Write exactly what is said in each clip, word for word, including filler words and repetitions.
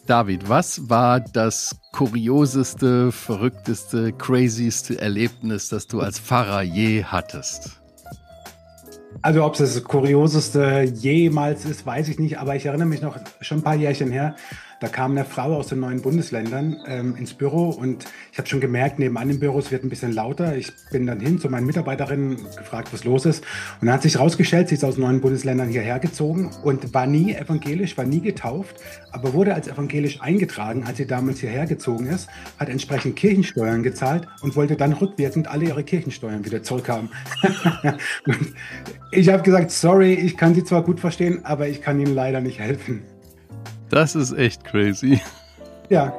David, was war das kurioseste, verrückteste, crazyste Erlebnis, das du als Pfarrer je hattest? Also ob es das Kurioseste jemals ist, weiß ich nicht, aber ich erinnere mich noch schon ein paar Jährchen her, da kam eine Frau aus den neuen Bundesländern ähm, ins Büro und ich habe schon gemerkt, nebenan im Büro, es wird ein bisschen lauter. Ich bin dann hin zu meinen Mitarbeiterinnen, gefragt, was los ist. Und dann hat sich herausgestellt, sie ist aus neuen Bundesländern hierher gezogen und war nie evangelisch, war nie getauft, aber wurde als evangelisch eingetragen, als sie damals hierher gezogen ist, hat entsprechend Kirchensteuern gezahlt und wollte dann rückwirkend alle ihre Kirchensteuern wieder zurückhaben. Und ich habe gesagt, sorry, ich kann Sie zwar gut verstehen, aber ich kann Ihnen leider nicht helfen. Das ist echt crazy. Ja.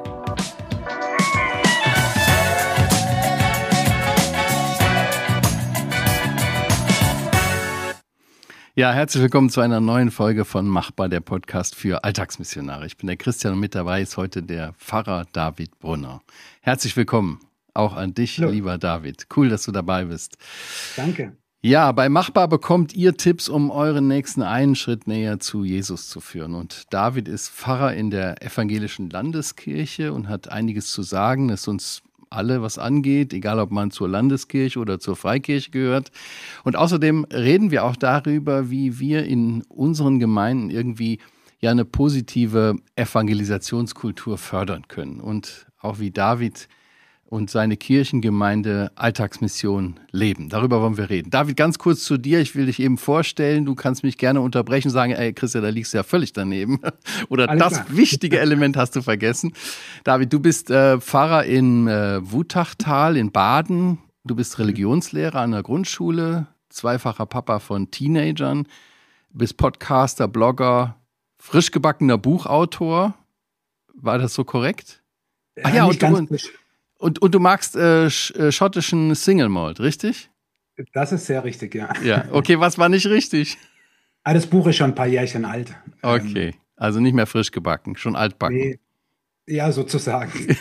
Ja, herzlich willkommen zu einer neuen Folge von Machbar, der Podcast für Alltagsmissionare. Ich bin der Christian und mit dabei ist heute der Pfarrer David Brunner. Herzlich willkommen auch an dich, Hallo. Lieber David. Cool, dass du dabei bist. Danke. Ja, bei Machbar bekommt ihr Tipps, um euren nächsten einen Schritt näher zu Jesus zu führen. Und David ist Pfarrer in der evangelischen Landeskirche und hat einiges zu sagen, das uns alle was angeht, egal ob man zur Landeskirche oder zur Freikirche gehört. Und außerdem reden wir auch darüber, wie wir in unseren Gemeinden irgendwie ja eine positive Evangelisationskultur fördern können. Und auch wie David und seine Kirchengemeinde Alltagsmission leben. Darüber wollen wir reden. David, ganz kurz zu dir. Ich will dich eben vorstellen. Du kannst mich gerne unterbrechen und sagen, ey Christian, da liegst du ja völlig daneben. Oder Alles das klar. Wichtige Element hast du vergessen. David, du bist äh, Pfarrer in äh, Wutachtal in Baden. Du bist Religionslehrer an der Grundschule, zweifacher Papa von Teenagern, bist Podcaster, Blogger, frisch gebackener Buchautor. War das so korrekt? Ja, Ach ja, und du, Und, und du magst äh, schottischen Single Malt, richtig? Das ist sehr richtig, ja. Ja, okay, was war nicht richtig? Ah, das Buch ist schon ein paar Jährchen alt. Okay, ähm, also nicht mehr frisch gebacken, schon altbacken. Nee, ja, sozusagen.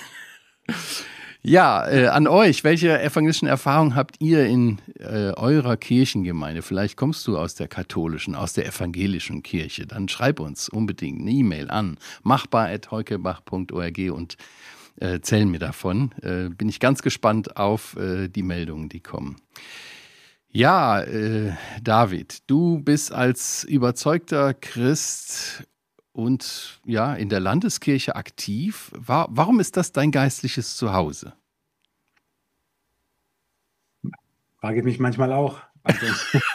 Ja, äh, an euch, welche evangelischen Erfahrungen habt ihr in äh, eurer Kirchengemeinde? Vielleicht kommst du aus der katholischen, aus der evangelischen Kirche. Dann schreib uns unbedingt eine E-Mail an machbar at heukebach punkt org und Äh, zählen mir davon. Äh, bin ich ganz gespannt auf äh, die Meldungen, die kommen. Ja, äh, David, du bist als überzeugter Christ und ja in der Landeskirche aktiv. War, warum ist das dein geistliches Zuhause? Frage ich mich manchmal auch. Also,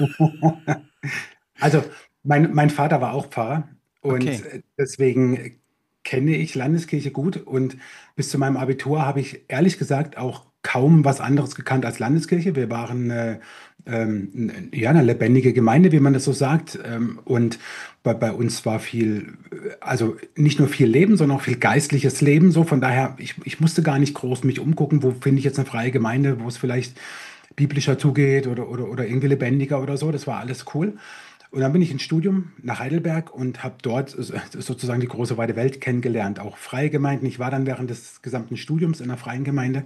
also mein, mein Vater war auch Pfarrer und okay. deswegen kenne ich Landeskirche gut und bis zu meinem Abitur habe ich ehrlich gesagt auch kaum was anderes gekannt als Landeskirche. Wir waren äh, ähm, ja, eine lebendige Gemeinde, wie man das so sagt. Ähm, und bei, bei uns war viel, also nicht nur viel Leben, sondern auch viel geistliches Leben. So von daher, ich, ich musste gar nicht groß mich umgucken, wo finde ich jetzt eine freie Gemeinde, wo es vielleicht biblischer zugeht oder, oder, oder irgendwie lebendiger oder so. Das war alles cool. Und dann bin ich ins Studium nach Heidelberg und habe dort sozusagen die große weite Welt kennengelernt. Auch freie Gemeinden. Ich war dann während des gesamten Studiums in einer freien Gemeinde.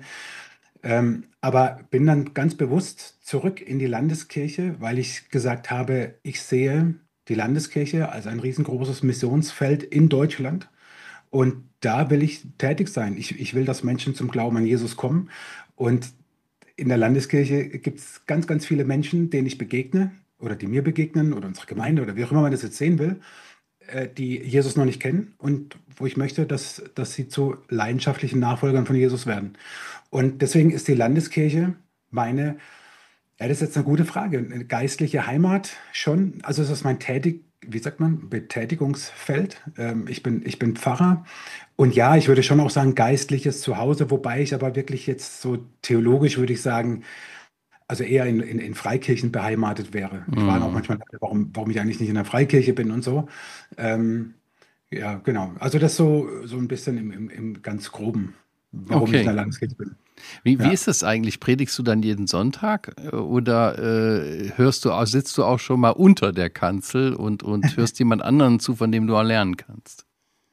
Ähm, aber bin dann ganz bewusst zurück in die Landeskirche, weil ich gesagt habe, ich sehe die Landeskirche als ein riesengroßes Missionsfeld in Deutschland. Und da will ich tätig sein. Ich, ich will, dass Menschen zum Glauben an Jesus kommen. Und in der Landeskirche gibt es ganz, ganz viele Menschen, denen ich begegne, oder die mir begegnen oder unsere Gemeinde oder wie auch immer man das jetzt sehen will, äh, die Jesus noch nicht kennen und wo ich möchte, dass, dass sie zu leidenschaftlichen Nachfolgern von Jesus werden. Und deswegen ist die Landeskirche meine, ja, das ist jetzt eine gute Frage, eine geistliche Heimat schon. Also es ist mein Tätig, wie sagt man, Betätigungsfeld. Ähm, ich bin, ich bin Pfarrer und ja, ich würde schon auch sagen geistliches Zuhause, wobei ich aber wirklich jetzt so theologisch würde ich sagen, also eher in, in, in Freikirchen beheimatet wäre. Ich war auch manchmal, warum, warum ich eigentlich nicht in der Freikirche bin und so. Ähm, ja, genau. Also das so, so ein bisschen im, im, im ganz Groben, warum okay. ich in der Landeskirche bin. Wie, ja. wie ist das eigentlich? Predigst du dann jeden Sonntag oder äh, hörst du, sitzt du auch schon mal unter der Kanzel und, und hörst jemand anderen zu, von dem du auch lernen kannst?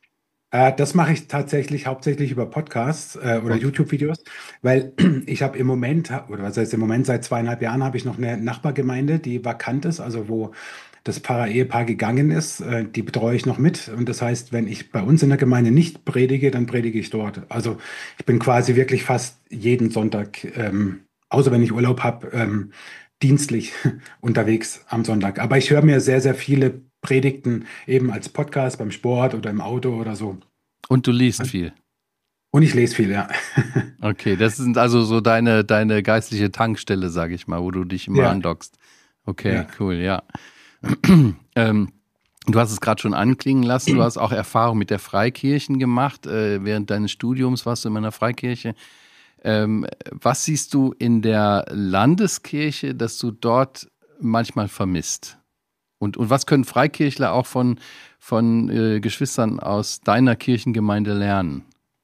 Äh, das mache ich tatsächlich hauptsächlich über Podcasts äh, oder Okay. YouTube-Videos, weil ich habe im Moment, oder was heißt im Moment, seit zweieinhalb Jahren habe ich noch eine Nachbargemeinde, die vakant ist, also wo das Pfarrer-Ehepaar gegangen ist, äh, die betreue ich noch mit. Und das heißt, wenn ich bei uns in der Gemeinde nicht predige, dann predige ich dort. Also ich bin quasi wirklich fast jeden Sonntag, ähm, außer wenn ich Urlaub habe, ähm, dienstlich unterwegs am Sonntag. Aber ich höre mir sehr, sehr viele Predigten eben als Podcast beim Sport oder im Auto oder so. Und du liest viel. Und ich lese viel, ja. Okay, das sind also so deine, deine geistliche Tankstelle, sage ich mal, wo du dich immer Ja, andockst. Okay, ja. cool, ja. ähm, du hast es gerade schon anklingen lassen, du hast auch Erfahrung mit der Freikirchen gemacht. Äh, während deines Studiums warst du in einer Freikirche. Ähm, was siehst du in der Landeskirche, dass du dort manchmal vermisst? Und, und was können Freikirchler auch von, von äh, Geschwistern aus deiner Kirchengemeinde lernen?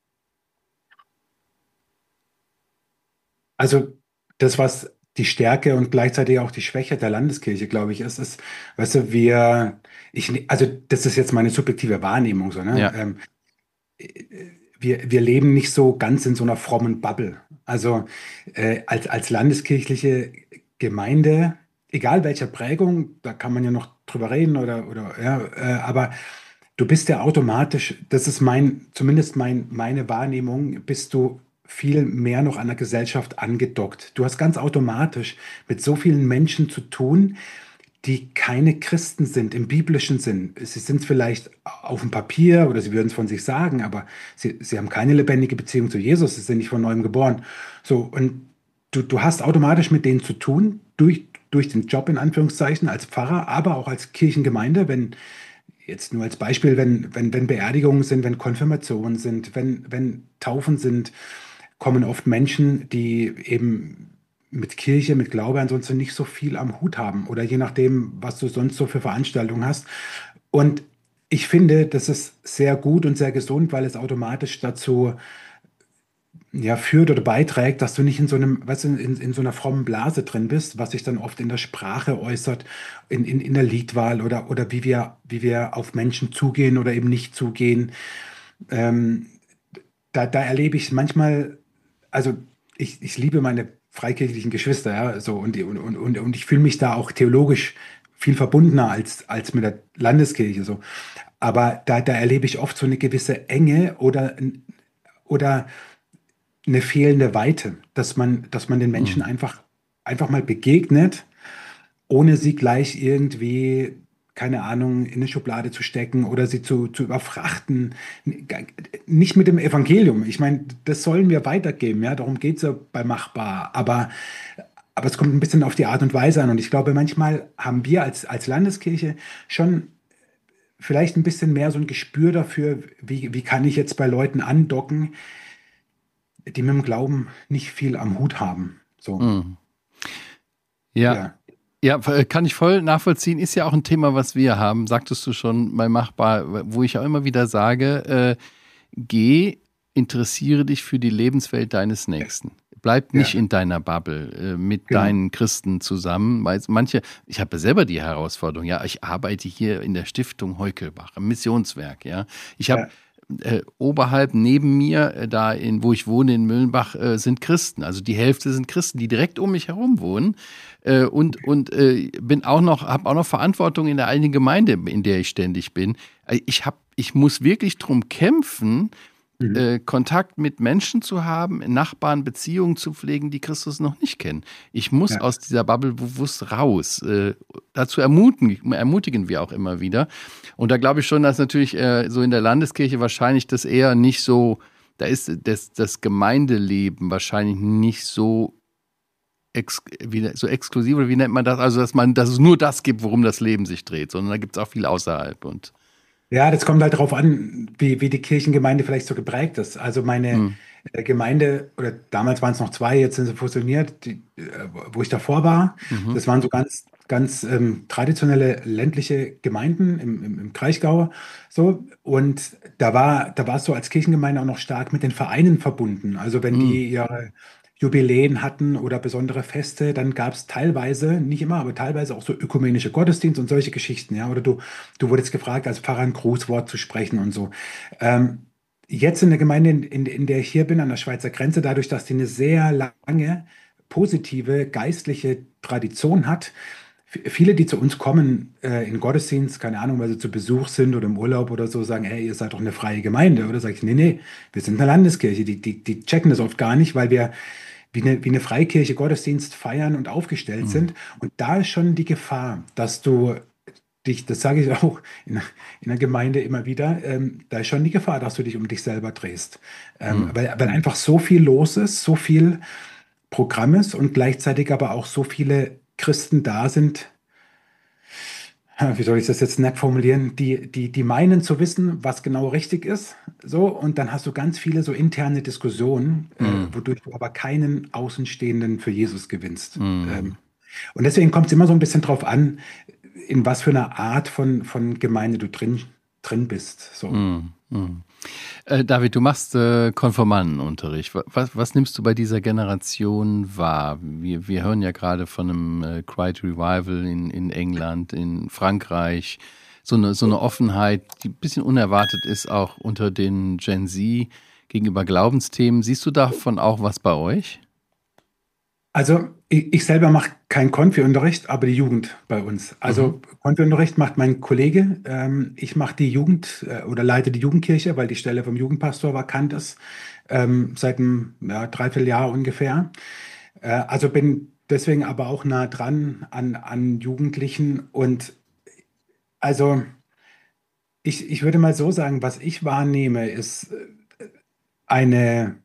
Also das, was die Stärke und gleichzeitig auch die Schwäche der Landeskirche, glaube ich, ist, ist, weißt du, wir, ich, ne- also das ist jetzt meine subjektive Wahrnehmung, so, ne? Ja. Ähm, wir, wir leben nicht so ganz in so einer frommen Bubble. Also äh, als, als landeskirchliche Gemeinde, egal welcher Prägung, da kann man ja noch drüber reden oder, oder ja, äh, aber du bist ja automatisch, das ist mein, zumindest mein, meine Wahrnehmung, bist du viel mehr noch an der Gesellschaft angedockt. Du hast ganz automatisch mit so vielen Menschen zu tun, die keine Christen sind im biblischen Sinn. Sie sind es vielleicht auf dem Papier oder sie würden es von sich sagen, aber sie, sie haben keine lebendige Beziehung zu Jesus, sie sind nicht von neuem geboren. So, und du, du hast automatisch mit denen zu tun, durch, durch den Job in Anführungszeichen als Pfarrer, aber auch als Kirchengemeinde, wenn jetzt nur als Beispiel, wenn, wenn, wenn Beerdigungen sind, wenn Konfirmationen sind, wenn, wenn Taufen sind, kommen oft Menschen, die eben mit Kirche, mit Glaube ansonsten nicht so viel am Hut haben oder je nachdem, was du sonst so für Veranstaltungen hast. Und ich finde, das ist sehr gut und sehr gesund, weil es automatisch dazu ja, führt oder beiträgt, dass du nicht in so einem, weißt du, in, in so einer frommen Blase drin bist, was sich dann oft in der Sprache äußert, in, in, in der Liedwahl oder, oder wie wir, wie wir auf Menschen zugehen oder eben nicht zugehen. Ähm, da, da erlebe ich manchmal, also ich, ich liebe meine freikirchlichen Geschwister, ja, so und, und, und, und und ich fühle mich da auch theologisch viel verbundener als, als mit der Landeskirche so. Aber da, da erlebe ich oft so eine gewisse Enge oder, oder eine fehlende Weite, dass man, dass man den Menschen Mhm. einfach, einfach mal begegnet, ohne sie gleich irgendwie, keine Ahnung, in eine Schublade zu stecken oder sie zu, zu überfrachten. Nicht mit dem Evangelium. Ich meine, das sollen wir weitergeben, ja, darum geht es ja bei Machbar. Aber, aber es kommt ein bisschen auf die Art und Weise an. Und ich glaube, manchmal haben wir als, als Landeskirche schon vielleicht ein bisschen mehr so ein Gespür dafür, wie, wie kann ich jetzt bei Leuten andocken, die mit dem Glauben nicht viel am Hut haben. So, Mhm. Ja, ja. ja, kann ich voll nachvollziehen. Ist ja auch ein Thema, was wir haben, sagtest du schon bei Machbar, wo ich auch immer wieder sage, äh, geh, interessiere dich für die Lebenswelt deines Nächsten. Bleib Ja, nicht in deiner Bubble äh, mit genau. deinen Christen zusammen. Weil manche, ich habe selber die Herausforderung, ja, ich arbeite hier in der Stiftung Heukelbach, im Missionswerk, ja. Ich habe Ja, äh, oberhalb neben mir, äh, da in, wo ich wohne in Müllenbach, äh, sind Christen. Also die Hälfte sind Christen, die direkt um mich herum wohnen. Äh, und und äh, bin auch noch, habe auch noch Verantwortung in der eigenen Gemeinde, in der ich ständig bin. Äh, Ich hab, ich muss wirklich drum kämpfen, mhm. äh, Kontakt mit Menschen zu haben, Nachbarn, Beziehungen zu pflegen, die Christus noch nicht kennen. Ich muss Ja, aus dieser Bubble bewusst raus. Äh, dazu ermutigen, ermutigen wir auch immer wieder. Und da glaube ich schon, dass natürlich äh, so in der Landeskirche wahrscheinlich das eher nicht so, da ist das, das Gemeindeleben wahrscheinlich nicht so, ex, wie, so exklusiv, oder wie nennt man das? Also, dass man, dass es nur das gibt, worum das Leben sich dreht, sondern da gibt es auch viel außerhalb. Und ja, das kommt halt darauf an, wie, wie die Kirchengemeinde vielleicht so geprägt ist. Also meine hm, äh, Gemeinde, oder damals waren es noch zwei, jetzt sind sie fusioniert, die, äh, wo ich davor war, mhm, das waren so ganz, ganz ähm, traditionelle ländliche Gemeinden im, im, im Kraichgau. So. Und da war, da war es so als Kirchengemeinde auch noch stark mit den Vereinen verbunden. Also wenn hm, die ihre Jubiläen hatten oder besondere Feste, dann gab es teilweise, nicht immer, aber teilweise auch so ökumenische Gottesdienste und solche Geschichten, ja. Oder du, du wurdest gefragt, als Pfarrer ein Grußwort zu sprechen und so. Ähm, Jetzt in der Gemeinde, in, in, in der ich hier bin, an der Schweizer Grenze, dadurch, dass die eine sehr lange positive geistliche Tradition hat, viele, die zu uns kommen äh, in Gottesdienst, keine Ahnung, weil sie zu Besuch sind oder im Urlaub oder so, sagen, hey, ihr seid doch eine freie Gemeinde. Oder sage ich, nee, nee, wir sind eine Landeskirche. Die, die, die checken das oft gar nicht, weil wir wie eine, wie eine Freikirche Gottesdienst feiern und aufgestellt Mhm. sind. Und da ist schon die Gefahr, dass du dich, das sage ich auch in, in der Gemeinde immer wieder, ähm, da ist schon die Gefahr, dass du dich um dich selber drehst. Ähm, Mhm. weil, weil einfach so viel los ist, so viel Programm ist und gleichzeitig aber auch so viele Christen da sind, wie soll ich das jetzt nett formulieren, die, die, die meinen zu wissen, was genau richtig ist. So, und dann hast du ganz viele so interne Diskussionen, äh, Mhm. wodurch du aber keinen Außenstehenden für Jesus gewinnst. Ähm, Mhm. und deswegen kommt es immer so ein bisschen drauf an, in was für einer Art von, von Gemeinde du drin, drin bist. So. Mhm. Mhm. Äh, David, du machst äh, Konformantenunterricht. Wa- Was, was nimmst du bei dieser Generation wahr? Wir, wir hören ja gerade von einem äh, Quiet Revival in, in England, in Frankreich. So eine, so eine Offenheit, die ein bisschen unerwartet ist, auch unter den Gen Z gegenüber Glaubensthemen. Siehst du davon auch was bei euch? Also ich, ich selber mache keinen Konfi-Unterricht, aber die Jugend bei uns. Mhm. Also Konfi-Unterricht macht mein Kollege. Ähm, ich mache die Jugend äh, oder leite die Jugendkirche, weil die Stelle vom Jugendpastor vakant ist, ähm, seit einem ja, Dreivierteljahr ungefähr. Äh, also bin deswegen aber auch nah dran an, an Jugendlichen. Und also ich, ich würde mal so sagen, was ich wahrnehme, ist äh, eine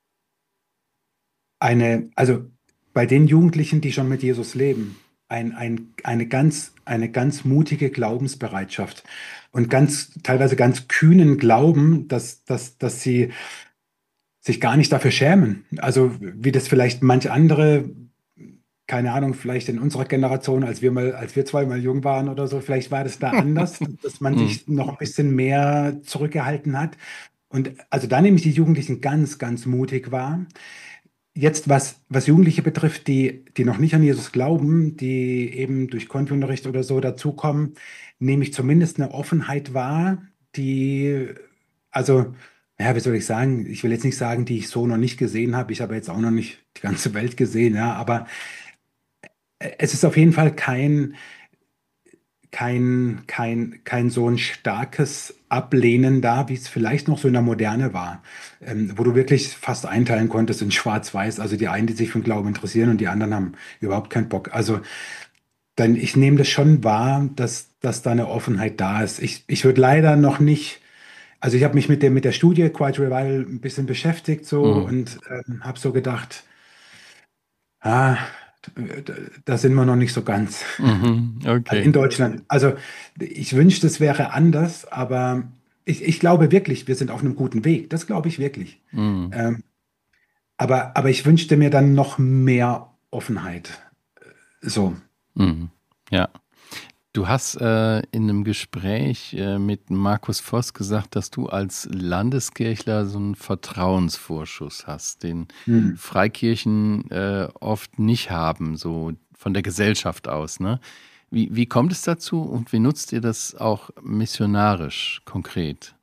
eine, also bei den Jugendlichen, die schon mit Jesus leben, ein, ein, eine ganz, eine ganz mutige Glaubensbereitschaft und ganz, teilweise ganz kühnen Glauben, dass, dass, dass sie sich gar nicht dafür schämen. Also wie das vielleicht manche andere, keine Ahnung, vielleicht in unserer Generation, als wir mal, als wir zwei mal jung waren oder so, vielleicht war das da anders, dass man Mhm. sich noch ein bisschen mehr zurückgehalten hat. Und also da nehme ich die Jugendlichen ganz, ganz mutig wahr. Jetzt, was, was Jugendliche betrifft, die, die noch nicht an Jesus glauben, die eben durch Konfi-Unterricht oder so dazukommen, nehme ich zumindest eine Offenheit wahr, die, also, ja, wie soll ich sagen, ich will jetzt nicht sagen, die ich so noch nicht gesehen habe. Ich habe jetzt auch noch nicht die ganze Welt gesehen, ja, aber es ist auf jeden Fall kein, kein, kein, kein so ein starkes Ablehnen da, wie es vielleicht noch so in der Moderne war, ähm, wo du wirklich fast einteilen konntest in Schwarz-Weiß. Also die einen, die sich für den Glauben interessieren und die anderen haben überhaupt keinen Bock. Also dann, ich nehme das schon wahr, dass, dass da eine Offenheit da ist. Ich, ich würde leider noch nicht, also ich habe mich mit der, mit der Studie Quiet Revival ein bisschen beschäftigt so Mhm. und ähm, habe so gedacht, ah, da sind wir noch nicht so ganz. Mhm. Also in Okay. Deutschland. Also ich wünschte, es wäre anders, aber ich, ich glaube wirklich, wir sind auf einem guten Weg. Das glaube ich wirklich. Mhm. Ähm, aber, aber ich wünschte mir dann noch mehr Offenheit. So. Mhm. Ja. Du hast äh, in einem Gespräch äh, mit Markus Voss gesagt, dass du als Landeskirchler so einen Vertrauensvorschuss hast, den Hm. Freikirchen äh, oft nicht haben, so von der Gesellschaft aus, ne? Wie, wie kommt es dazu und wie nutzt ihr das auch missionarisch konkret?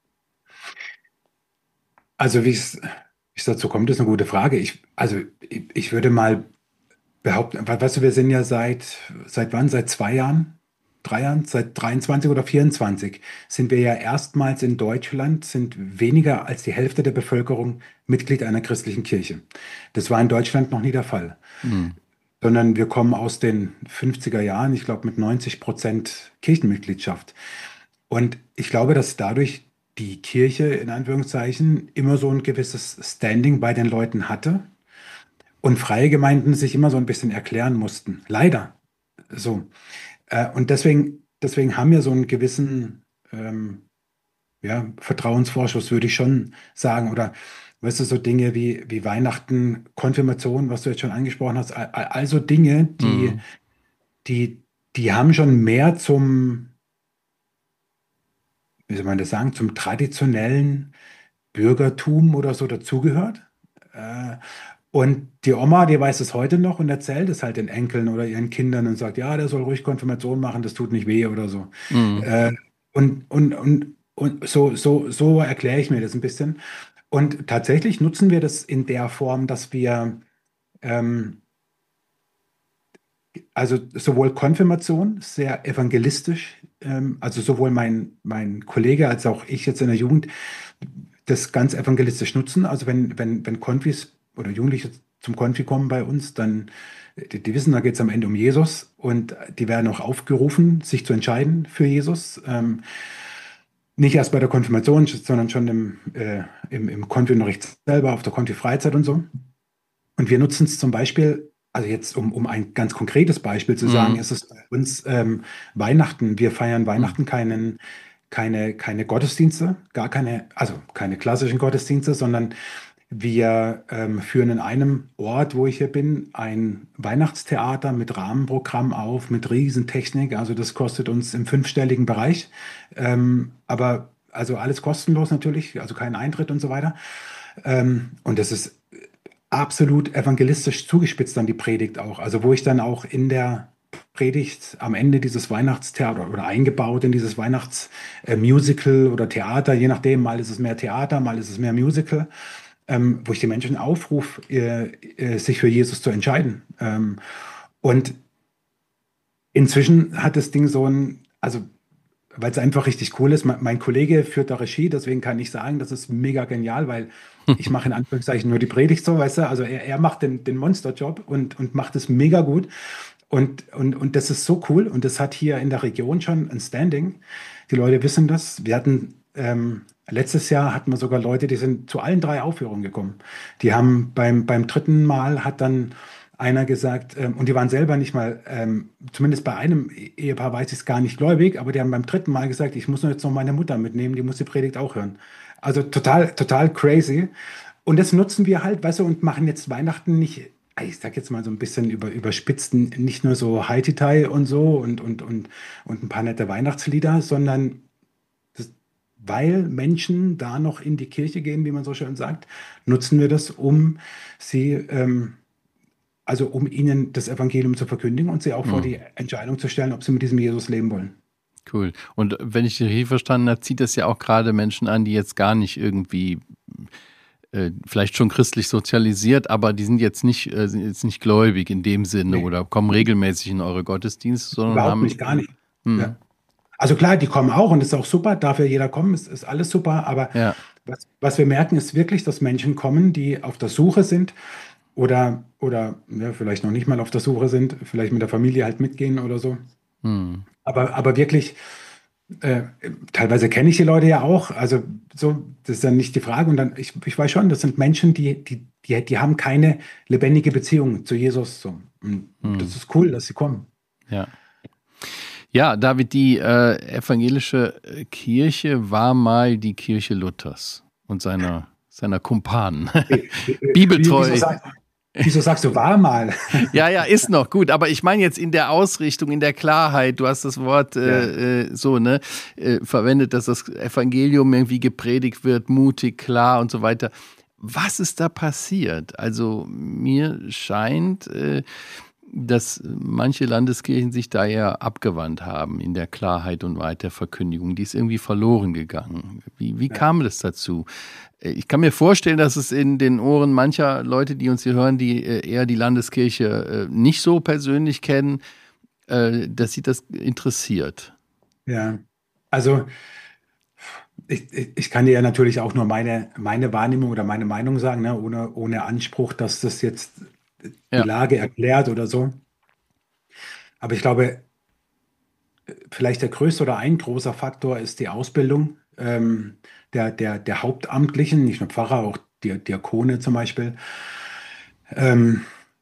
Also wie es, wie es dazu kommt, ist eine gute Frage. Ich, also ich, ich würde mal behaupten, we- weißt du, wir sind ja seit, seit wann? Seit zwei Jahren? Drei Jahren? Seit dreiundzwanzig oder vierundzwanzig sind wir ja erstmals in Deutschland, sind weniger als die Hälfte der Bevölkerung Mitglied einer christlichen Kirche. Das war in Deutschland noch nie der Fall, Mhm. sondern wir kommen aus den fünfziger Jahren, ich glaube mit neunzig Prozent Kirchenmitgliedschaft. Und ich glaube, dass dadurch die Kirche in Anführungszeichen immer so ein gewisses Standing bei den Leuten hatte und freie Gemeinden sich immer so ein bisschen erklären mussten. Leider so. Äh, und deswegen, deswegen haben wir so einen gewissen ähm, ja, Vertrauensvorschuss, würde ich schon sagen. Oder weißt du, so Dinge wie, wie Weihnachten, Konfirmation, was du jetzt schon angesprochen hast, al- al- also Dinge, die, Mhm. die, die haben schon mehr zum, wie soll man das sagen, zum traditionellen Bürgertum oder so dazugehört. Äh, und die Oma, die weiß es heute noch und erzählt es halt den Enkeln oder ihren Kindern und sagt, ja, der soll ruhig Konfirmation machen, das tut nicht weh oder so. Mhm. Äh, und, und, und, und so, so, so erkläre ich mir das ein bisschen. Und tatsächlich nutzen wir das in der Form, dass wir, ähm, Also sowohl Konfirmation, sehr evangelistisch, ähm, also sowohl mein, mein Kollege als auch ich jetzt in der Jugend das ganz evangelistisch nutzen. Also wenn, wenn, wenn Konfis oder Jugendliche zum Konfi kommen bei uns, dann, die, die wissen, da geht es am Ende um Jesus und die werden auch aufgerufen, sich zu entscheiden für Jesus. Ähm, nicht erst bei der Konfirmation, sondern schon im, äh, im, im Konfi-Unterricht selber, auf der Konfi-Freizeit und so. Und wir nutzen es zum Beispiel, also jetzt um, um ein ganz konkretes Beispiel zu sagen, Mhm. ist es bei uns ähm, Weihnachten. Wir feiern Mhm. Weihnachten keinen, keine, keine Gottesdienste, gar keine, also keine klassischen Gottesdienste, sondern wir ähm, führen in einem Ort, wo ich hier bin, ein Weihnachtstheater mit Rahmenprogramm auf, mit Riesentechnik. Also das kostet uns im fünfstelligen Bereich. Ähm, aber also alles kostenlos natürlich, also kein Eintritt und so weiter. Ähm, und das ist absolut evangelistisch zugespitzt dann die Predigt auch. Also wo ich dann auch in der Predigt am Ende dieses Weihnachtstheater oder eingebaut in dieses Weihnachtsmusical oder Theater, je nachdem, mal ist es mehr Theater, mal ist es mehr Musical, ähm, wo ich die Menschen aufrufe, äh, äh, sich für Jesus zu entscheiden. Ähm, und inzwischen hat das Ding so ein, also weil es einfach richtig cool ist. Mein, mein Kollege führt da Regie, deswegen kann ich sagen, das ist mega genial, weil ich mache in Anführungszeichen nur die Predigt so, weißt du? Also er, er macht den, den Monsterjob und, und macht es mega gut. Und, und, und das ist so cool und das hat hier in der Region schon ein Standing. Die Leute wissen das. Wir hatten ähm, letztes Jahr hatten wir sogar Leute, die sind zu allen drei Aufführungen gekommen. Die haben beim, beim dritten Mal hat dann einer gesagt, ähm, und die waren selber nicht mal, ähm, zumindest bei einem Ehepaar weiß ich es gar nicht gläubig, aber die haben beim dritten Mal gesagt, ich muss nur jetzt noch meine Mutter mitnehmen, die muss die Predigt auch hören. Also total, total crazy. Und das nutzen wir halt, weißt du, und machen jetzt Weihnachten nicht, ich sag jetzt mal so ein bisschen über, überspitzt, nicht nur so Haiti-Tai und so und, und, und, und ein paar nette Weihnachtslieder, sondern das, weil Menschen da noch in die Kirche gehen, wie man so schön sagt, nutzen wir das, um sie, ähm, also um ihnen das Evangelium zu verkündigen und sie auch vor Mhm. die Entscheidung zu stellen, ob sie mit diesem Jesus leben wollen. Cool. Und wenn ich dich richtig verstanden habe, zieht das ja auch gerade Menschen an, die jetzt gar nicht irgendwie äh, vielleicht schon christlich sozialisiert, aber die sind jetzt nicht, äh, sind jetzt nicht gläubig in dem Sinne Nee, oder kommen regelmäßig in eure Gottesdienste, sondern überhaupt haben. nicht, gar nicht. Hm, Ja. Also klar, die kommen auch und das ist auch super, darf ja jeder kommen, ist, ist alles super, aber ja. was, was wir merken, ist wirklich, dass Menschen kommen, die auf der Suche sind oder, oder ja, vielleicht noch nicht mal auf der Suche sind, vielleicht mit der Familie halt mitgehen oder so. Hm, Aber, aber wirklich, äh, teilweise kenne ich die Leute ja auch, also so, das ist dann nicht die Frage. Und dann, ich, ich weiß schon, das sind Menschen, die, die, die, die haben keine lebendige Beziehung zu Jesus. So. Und hm, das ist cool, dass sie kommen. ja. Ja, David, die äh, evangelische äh, Kirche war mal die Kirche Luthers und seiner, seiner Kumpanen. Wie, wie, wie- wieso, Bibeltreu. sag, wieso sagst du war mal? Ja, ja, ist noch gut. Aber ich meine jetzt in der Ausrichtung, in der Klarheit, du hast das Wort Ja, äh, äh, so, ne, äh, verwendet, dass das Evangelium irgendwie gepredigt wird, mutig, klar und so weiter. Was ist da passiert? Also mir scheint, äh, dass manche Landeskirchen sich da eher abgewandt haben in der Klarheit und Weiterverkündigung. Die ist irgendwie verloren gegangen. Wie, wie ja. kam das dazu? Ich kann mir vorstellen, dass es in den Ohren mancher Leute, die uns hier hören, die eher die Landeskirche nicht so persönlich kennen, dass sie das interessiert. Ja. Also ich, ich, ich kann dir ja natürlich auch nur meine, meine Wahrnehmung oder meine Meinung sagen, ne, ohne, ohne Anspruch, dass das jetzt die Ja, Lage erklärt oder so. Aber ich glaube, vielleicht der größte oder ein großer Faktor ist die Ausbildung ähm, der, der, der Hauptamtlichen, nicht nur Pfarrer, auch Di- Diakone zum Beispiel. Ähm,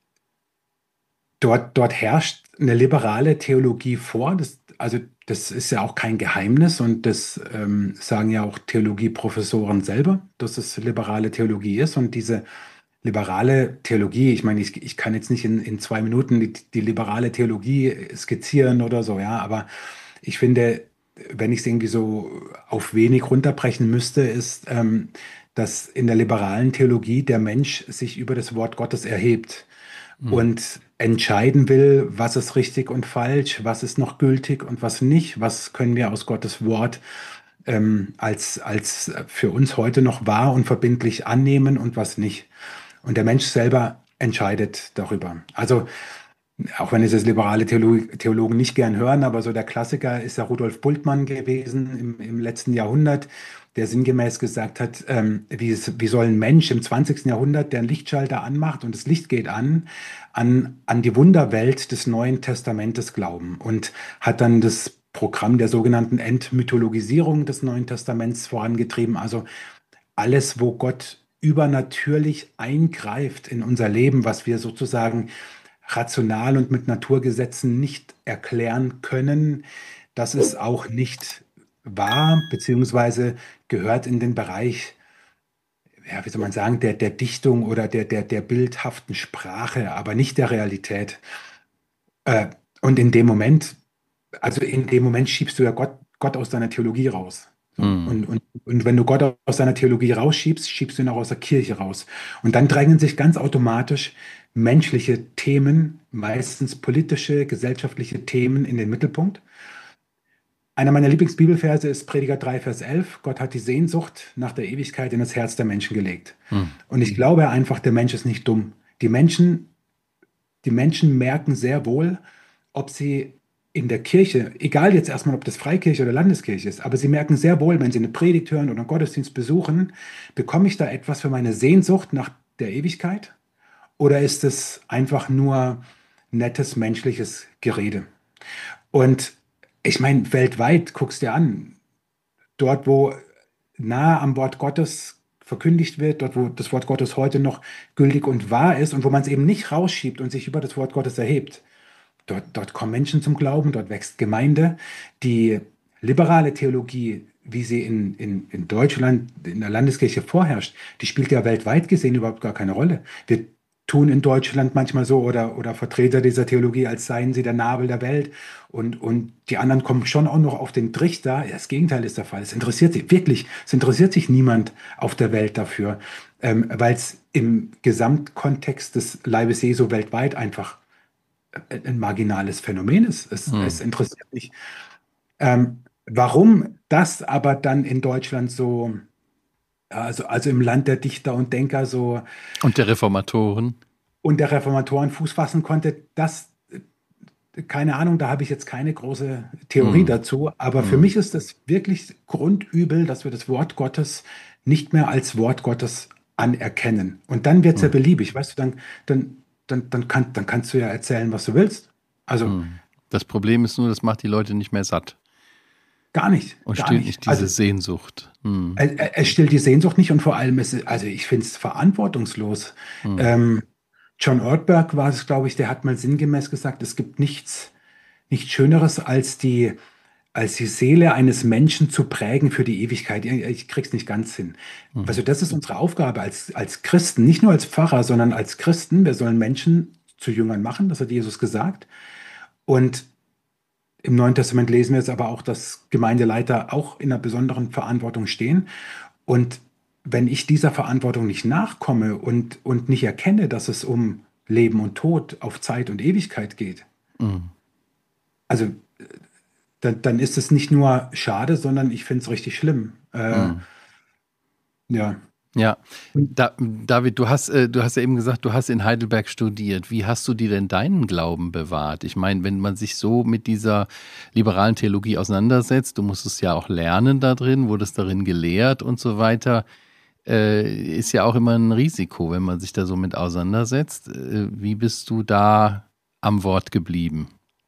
dort, dort herrscht eine liberale Theologie vor. Das, also das ist ja auch kein Geheimnis und das ähm, sagen ja auch Theologieprofessoren selber, dass es liberale Theologie ist. Und diese liberale Theologie, ich meine, ich, ich kann jetzt nicht in, in zwei Minuten die, die liberale Theologie skizzieren oder so, ja, aber ich finde, wenn ich es irgendwie so auf wenig runterbrechen müsste, ist, ähm, dass in der liberalen Theologie der Mensch sich über das Wort Gottes erhebt hm, und entscheiden will, was ist richtig und falsch, was ist noch gültig und was nicht, was können wir aus Gottes Wort ähm, als, als für uns heute noch wahr und verbindlich annehmen und was nicht. Und der Mensch selber entscheidet darüber. Also auch wenn es jetzt liberale Theolo- Theologen nicht gern hören, aber so der Klassiker ist ja Rudolf Bultmann gewesen im, im letzten Jahrhundert, der sinngemäß gesagt hat, ähm, wie, es, wie soll ein Mensch im zwanzigsten. Jahrhundert, der einen Lichtschalter anmacht und das Licht geht an, an, an die Wunderwelt des Neuen Testamentes glauben und hat dann das Programm der sogenannten Entmythologisierung des Neuen Testaments vorangetrieben. Also alles, wo Gott übernatürlich eingreift in unser Leben, was wir sozusagen rational und mit Naturgesetzen nicht erklären können, das ist auch nicht wahr, beziehungsweise gehört in den Bereich, ja, wie soll man sagen, der, der Dichtung oder der, der, der bildhaften Sprache, aber nicht der Realität. Äh, und in dem Moment, also in dem Moment schiebst du ja Gott, Gott aus deiner Theologie raus. So. Hm. Und, und, und wenn du Gott aus seiner Theologie rausschiebst, schiebst du ihn auch aus der Kirche raus. Und dann drängen sich ganz automatisch menschliche Themen, meistens politische, gesellschaftliche Themen in den Mittelpunkt. Einer meiner Lieblingsbibelverse ist Prediger drei, Vers elf. Gott hat die Sehnsucht nach der Ewigkeit in das Herz der Menschen gelegt. Hm. Und ich glaube einfach, der Mensch ist nicht dumm. Die Menschen, die Menschen merken sehr wohl, ob sie in der Kirche, egal jetzt erstmal, ob das Freikirche oder Landeskirche ist, aber sie merken sehr wohl, wenn sie eine Predigt hören oder einen Gottesdienst besuchen, bekomme ich da etwas für meine Sehnsucht nach der Ewigkeit? Oder ist es einfach nur nettes menschliches Gerede? Und ich meine, weltweit, guckst dir an, dort, wo nahe am Wort Gottes verkündigt wird, dort, wo das Wort Gottes heute noch gültig und wahr ist und wo man es eben nicht rausschiebt und sich über das Wort Gottes erhebt, dort, dort kommen Menschen zum Glauben, dort wächst Gemeinde. Die liberale Theologie, wie sie in, in, in Deutschland, in der Landeskirche vorherrscht, die spielt ja weltweit gesehen überhaupt gar keine Rolle. Wir tun in Deutschland manchmal so oder, oder Vertreter dieser Theologie, als seien sie der Nabel der Welt und, und die anderen kommen schon auch noch auf den Trichter. Ja, das Gegenteil ist der Fall. Es interessiert sich wirklich, es interessiert sich niemand auf der Welt dafür, ähm, weil es im Gesamtkontext des Leibes Jesu weltweit einfach ein marginales Phänomen ist. Es, Hm. es interessiert mich. Ähm, warum das aber dann in Deutschland so, also, also im Land der Dichter und Denker so Und der Reformatoren? und der Reformatoren Fuß fassen konnte, das, keine Ahnung, da habe ich jetzt keine große Theorie Hm. dazu, aber für Hm. mich ist das wirklich grundübel, dass wir das Wort Gottes nicht mehr als Wort Gottes anerkennen. Und dann wird es ja Hm. beliebig, weißt du, dann, dann, dann, dann, kann, dann kannst du ja erzählen, was du willst. Also Hm. Das Problem ist nur, das macht die Leute nicht mehr satt gar nicht, und gar stillt nicht. nicht diese Also Sehnsucht. Hm. es, es stillt die Sehnsucht nicht und vor allem ist es, also ich finde es verantwortungslos. Hm. Ähm, John Ortberg war es, glaube ich, der hat mal sinngemäß gesagt, es gibt nichts, nichts Schöneres als die, als die Seele eines Menschen zu prägen für die Ewigkeit. Ich, ich krieg's nicht ganz hin. Hm. Also das ist unsere Aufgabe als, als Christen, nicht nur als Pfarrer, sondern als Christen. Wir sollen Menschen zu Jüngern machen, das hat Jesus gesagt. Und im Neuen Testament lesen wir jetzt aber auch, dass Gemeindeleiter auch in einer besonderen Verantwortung stehen. Und wenn ich dieser Verantwortung nicht nachkomme und, und nicht erkenne, dass es um Leben und Tod auf Zeit und Ewigkeit geht, Hm. also dann, dann ist es nicht nur schade, sondern ich finde es richtig schlimm. Äh, Hm. ja. Ja, Und da, David, du hast, äh, du hast ja eben gesagt, du hast in Heidelberg studiert. Wie hast du dir denn deinen Glauben bewahrt? Ich meine, wenn man sich so mit dieser liberalen Theologie auseinandersetzt, du musst es ja auch lernen da drin, wurdest darin gelehrt und so weiter, äh, ist ja auch immer ein Risiko, wenn man sich da so mit auseinandersetzt. Äh, wie bist du da am Wort geblieben?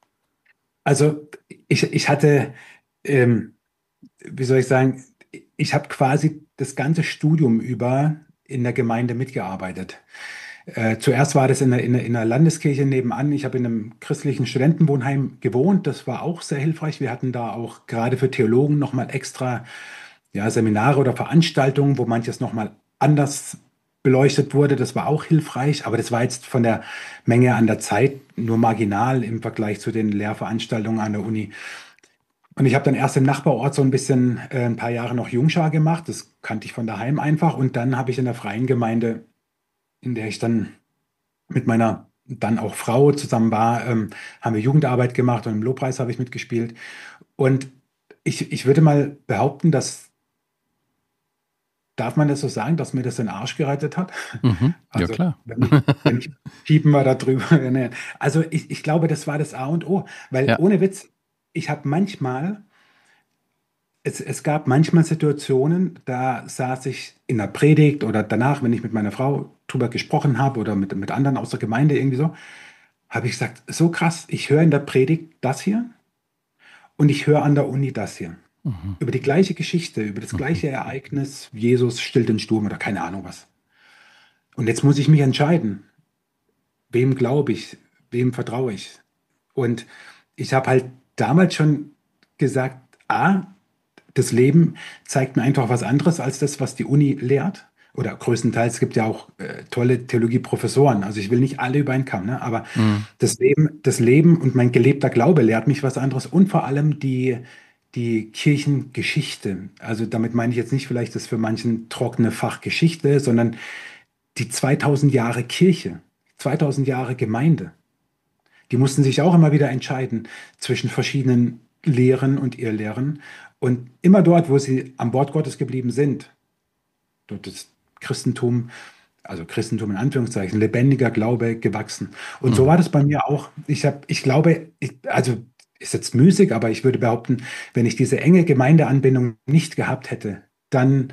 also ich, ich hatte, ähm, wie soll ich sagen, ich habe quasi das ganze Studium über in der Gemeinde mitgearbeitet. Äh, zuerst war das in der, in der, in der Landeskirche nebenan. Ich habe in einem christlichen Studentenwohnheim gewohnt. Das war auch sehr hilfreich. Wir hatten da auch gerade für Theologen nochmal extra ja, Seminare oder Veranstaltungen, wo manches nochmal anders beleuchtet wurde. Das war auch hilfreich, aber das war jetzt von der Menge an der Zeit nur marginal im Vergleich zu den Lehrveranstaltungen an der Uni. Und ich habe dann erst im Nachbarort so ein bisschen äh, ein paar Jahre noch Jungschar gemacht. Das kannte ich von daheim einfach. Und dann habe ich in der freien Gemeinde, in der ich dann mit meiner dann auch Frau zusammen war, ähm, haben wir Jugendarbeit gemacht und im Lobpreis habe ich mitgespielt. Und ich, ich würde mal behaupten, dass darf man das so sagen, dass mir das den Arsch gerettet hat? Mhm. Ja, Also, klar. wenn ich, wenn ich piepen wir da drüber. Nee. Also, ich, ich glaube, das war das A und O, weil Ja. ohne Witz, ich habe manchmal, es, es gab manchmal Situationen, da saß ich in der Predigt oder danach, wenn ich mit meiner Frau drüber gesprochen habe oder mit, mit anderen aus der Gemeinde irgendwie so, habe ich gesagt, so krass, ich höre in der Predigt das hier und ich höre an der Uni das hier. Mhm. Über die gleiche Geschichte, über das Mhm. gleiche Ereignis, Jesus stillt den Sturm oder keine Ahnung was. Und jetzt muss ich mich entscheiden, wem glaube ich, wem vertraue ich. Und ich habe halt damals schon gesagt, A, das Leben zeigt mir einfach was anderes als das, was die Uni lehrt. Oder größtenteils, es gibt ja auch äh, tolle Theologieprofessoren. Also ich will nicht alle über einen Kamm, ne? Aber Mhm. das Leben, das Leben und mein gelebter Glaube lehrt mich was anderes und vor allem die, die Kirchengeschichte. Also damit meine ich jetzt nicht vielleicht das für manchen trockene Fach Geschichte, sondern die zweitausend Jahre Kirche, zweitausend Jahre Gemeinde. Die mussten sich auch immer wieder entscheiden zwischen verschiedenen Lehren und Irrlehren. Und immer dort, wo sie am Wort Gottes geblieben sind, dort ist Christentum, also Christentum in Anführungszeichen, lebendiger Glaube gewachsen. Und so Mhm. war das bei mir auch. Ich habe, ich glaube, ich, also ist jetzt müßig, aber ich würde behaupten, wenn ich diese enge Gemeindeanbindung nicht gehabt hätte, dann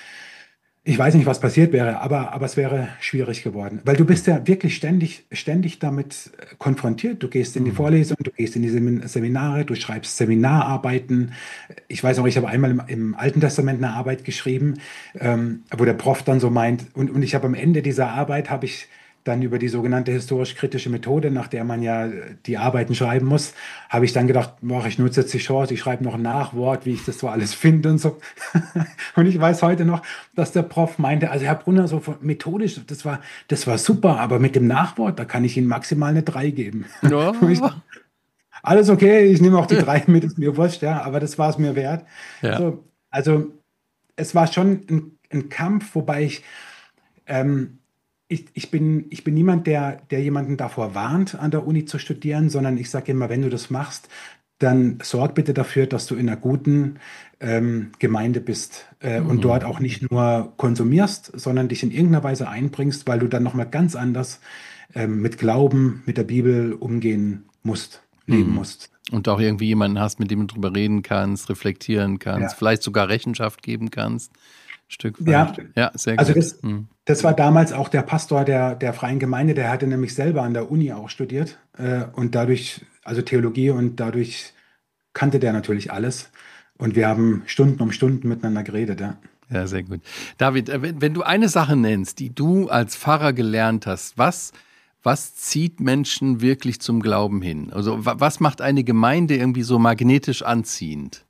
ich weiß nicht, was passiert wäre, aber, aber es wäre schwierig geworden, weil du bist ja wirklich ständig, ständig damit äh, konfrontiert. Du gehst in die Mhm. Vorlesung, du gehst in die Semin- Seminare, du schreibst Seminararbeiten. Ich weiß auch, ich habe einmal im, im Alten Testament eine Arbeit geschrieben, ähm, wo der Prof dann so meint, und, und ich habe am Ende dieser Arbeit, habe ich dann über die sogenannte historisch-kritische Methode, nach der man ja äh, die Arbeiten schreiben muss, habe ich dann gedacht, boah, ich nutze jetzt die Chance, ich schreibe noch ein Nachwort, wie ich das so alles finde und so. Und ich weiß heute noch, dass der Prof meinte, also Herr Brunner, so von- methodisch, das war, das war super, aber mit dem Nachwort, da kann ich Ihnen maximal eine drei geben. Und ich, Ja. alles okay, ich nehme auch die drei mit, ist mir wurscht, ja, aber das war es mir wert. Ja. So, also es war schon ein, ein Kampf, wobei ich, ähm, ich, ich bin, ich bin niemand, der, der jemanden davor warnt, an der Uni zu studieren, sondern ich sage immer, wenn du das machst, dann sorg bitte dafür, dass du in einer guten ähm, Gemeinde bist äh, und dort Mhm. auch nicht nur konsumierst, sondern dich in irgendeiner Weise einbringst, weil du dann nochmal ganz anders ähm, mit Glauben, mit der Bibel umgehen musst, leben Mhm. musst. Und auch irgendwie jemanden hast, mit dem du drüber reden kannst, reflektieren kannst, Ja, vielleicht sogar Rechenschaft geben kannst. Ein Stück weit. ja, Ja, sehr also gut. das, Mhm. das war damals auch der Pastor der, der Freien Gemeinde, der hatte nämlich selber an der Uni auch studiert äh, und dadurch, also Theologie und dadurch kannte der natürlich alles. Und wir haben Stunden um Stunden miteinander geredet, ja. Ja, sehr gut. David, äh, wenn, wenn du eine Sache nennst, die du als Pfarrer gelernt hast, was, was zieht Menschen wirklich zum Glauben hin? Also wa- was macht eine Gemeinde irgendwie so magnetisch anziehend?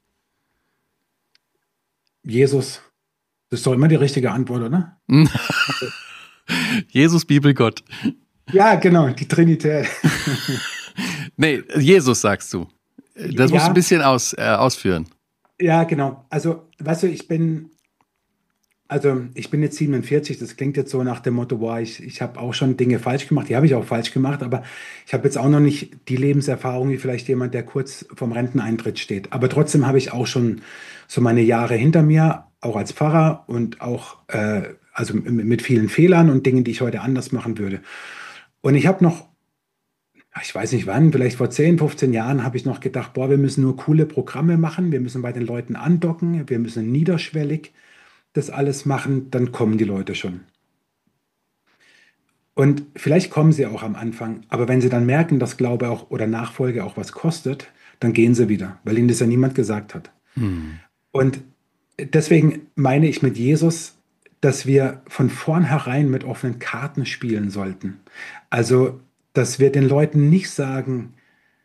Jesus, das ist doch immer die richtige Antwort, oder? Jesus, Bibel, Gott. Ja, genau, die Trinität. Nee, Jesus sagst du. Das musst du ein Ja, bisschen aus, äh, ausführen. ja, genau. Also, weißt du, ich bin, also ich bin jetzt siebenundvierzig, das klingt jetzt so nach dem Motto, boah, ich, ich habe auch schon Dinge falsch gemacht, die habe ich auch falsch gemacht, aber ich habe jetzt auch noch nicht die Lebenserfahrung wie vielleicht jemand, der kurz vorm Renteneintritt steht. Aber trotzdem habe ich auch schon so meine Jahre hinter mir, auch als Pfarrer und auch äh, also m- mit vielen Fehlern und Dingen, die ich heute anders machen würde. Und ich habe noch, ich weiß nicht wann, vielleicht vor zehn, fünfzehn Jahren habe ich noch gedacht, boah, wir müssen nur coole Programme machen, wir müssen bei den Leuten andocken, wir müssen niederschwellig das alles machen, dann kommen die Leute schon. Und vielleicht kommen sie auch am Anfang, aber wenn sie dann merken, dass Glaube auch oder Nachfolge auch was kostet, dann gehen sie wieder, weil ihnen das ja niemand gesagt hat. Hm. Und deswegen meine ich mit Jesus, dass wir von vornherein mit offenen Karten spielen sollten. Also, dass wir den Leuten nicht sagen,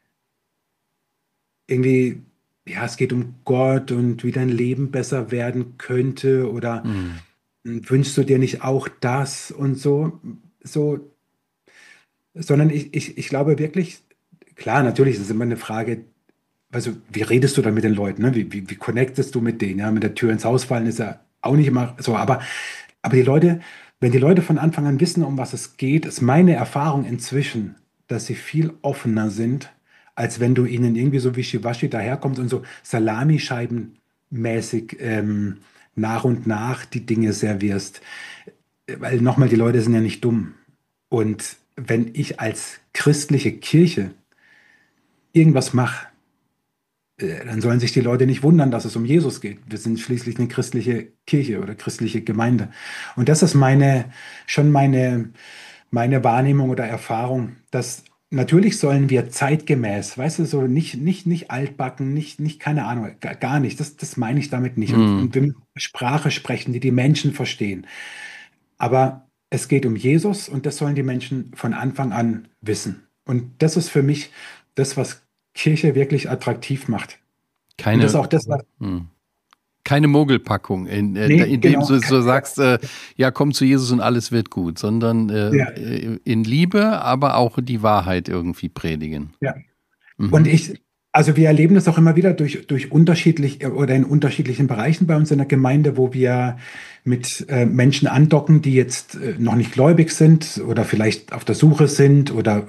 irgendwie, ja, es geht um Gott und wie dein Leben besser werden könnte oder Hm. wünschst du dir nicht auch das und so, so, sondern ich, ich, ich glaube wirklich, klar, natürlich ist es immer eine Frage, also wie redest du dann mit den Leuten, ne? Wie, wie, wie connectest du mit denen? Ja, mit der Tür ins Haus fallen ist ja auch nicht immer so, aber, aber die Leute, wenn die Leute von Anfang an wissen, um was es geht, ist meine Erfahrung inzwischen, dass sie viel offener sind, als wenn du ihnen irgendwie so wischiwaschi daherkommst und so Salamischeiben mäßig ähm, nach und nach die Dinge servierst. Weil nochmal, die Leute sind ja nicht dumm. Und wenn ich als christliche Kirche irgendwas mache, äh, dann sollen sich die Leute nicht wundern, dass es um Jesus geht. Wir sind schließlich eine christliche Kirche oder christliche Gemeinde. Und das ist meine, schon meine, meine Wahrnehmung oder Erfahrung, dass natürlich sollen wir zeitgemäß, weißt du, so nicht, nicht, nicht altbacken, nicht, nicht, keine Ahnung, gar, gar nicht. Das, das meine ich damit nicht. Und, Mhm. und wir müssen Sprache sprechen, die die Menschen verstehen. Aber es geht um Jesus und das sollen die Menschen von Anfang an wissen. Und das ist für mich das, was Kirche wirklich attraktiv macht. Und das ist Keine, auch das, was. mhm. keine Mogelpackung, in, äh, Nee, in dem genau. du so sagst, äh, ja, komm zu Jesus und alles wird gut, sondern Ja, äh, in Liebe, aber auch die Wahrheit irgendwie predigen. ja. Und Mhm. ich, also wir erleben das auch immer wieder durch, durch unterschiedlich oder in unterschiedlichen Bereichen bei uns in der Gemeinde, wo wir mit äh, Menschen andocken, die jetzt äh, noch nicht gläubig sind oder vielleicht auf der Suche sind oder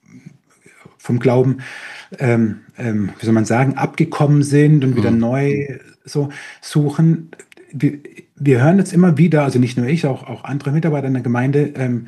vom Glauben, ähm, ähm, wie soll man sagen, abgekommen sind und wieder Mhm. neu so suchen. Wir, wir hören jetzt immer wieder, also nicht nur ich, auch, auch andere Mitarbeiter in der Gemeinde, ähm,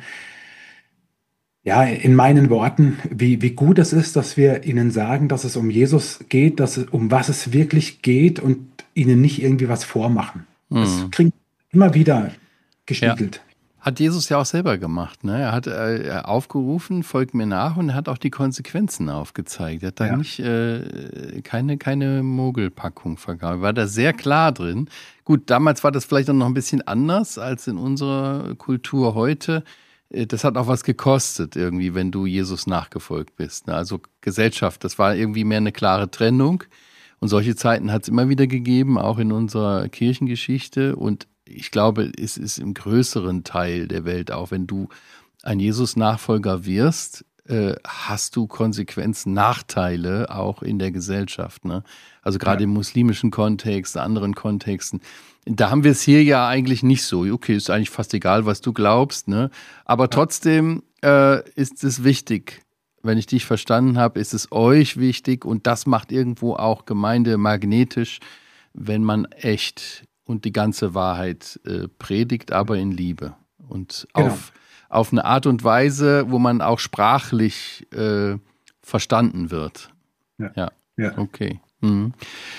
ja, in meinen Worten, wie, wie gut es ist, dass wir ihnen sagen, dass es um Jesus geht, dass es, um was es wirklich geht und ihnen nicht irgendwie was vormachen. Das Mhm. kriegt immer wieder Ja. gespiegelt. Hat Jesus ja auch selber gemacht, ne? Er hat äh, aufgerufen, folgt mir nach, und er hat auch die Konsequenzen aufgezeigt. Er hat da Ja, nicht äh, keine, keine Mogelpackung vergeben. War da sehr klar drin. Gut, damals war das vielleicht auch noch ein bisschen anders als in unserer Kultur heute. Äh, Das hat auch was gekostet, irgendwie, wenn du Jesus nachgefolgt bist, ne? Also Gesellschaft, das war irgendwie mehr eine klare Trennung. Und solche Zeiten hat es immer wieder gegeben, auch in unserer Kirchengeschichte. Und ich glaube, es ist im größeren Teil der Welt, auch wenn du ein Jesus-Nachfolger wirst, äh, hast du Konsequenzen, Nachteile auch in der Gesellschaft, ne? Also gerade ja, im muslimischen Kontext, anderen Kontexten. Da haben wir es hier ja eigentlich nicht so. Okay, ist eigentlich fast egal, was du glaubst, ne? Aber ja, trotzdem äh, ist es wichtig. Wenn ich dich verstanden habe, ist es euch wichtig, und das macht irgendwo auch Gemeinde magnetisch, wenn man echt und die ganze Wahrheit äh, predigt, aber in Liebe und genau. auf, auf eine Art und Weise, wo man auch sprachlich äh, verstanden wird. Ja, Ja, ja. okay. Mhm.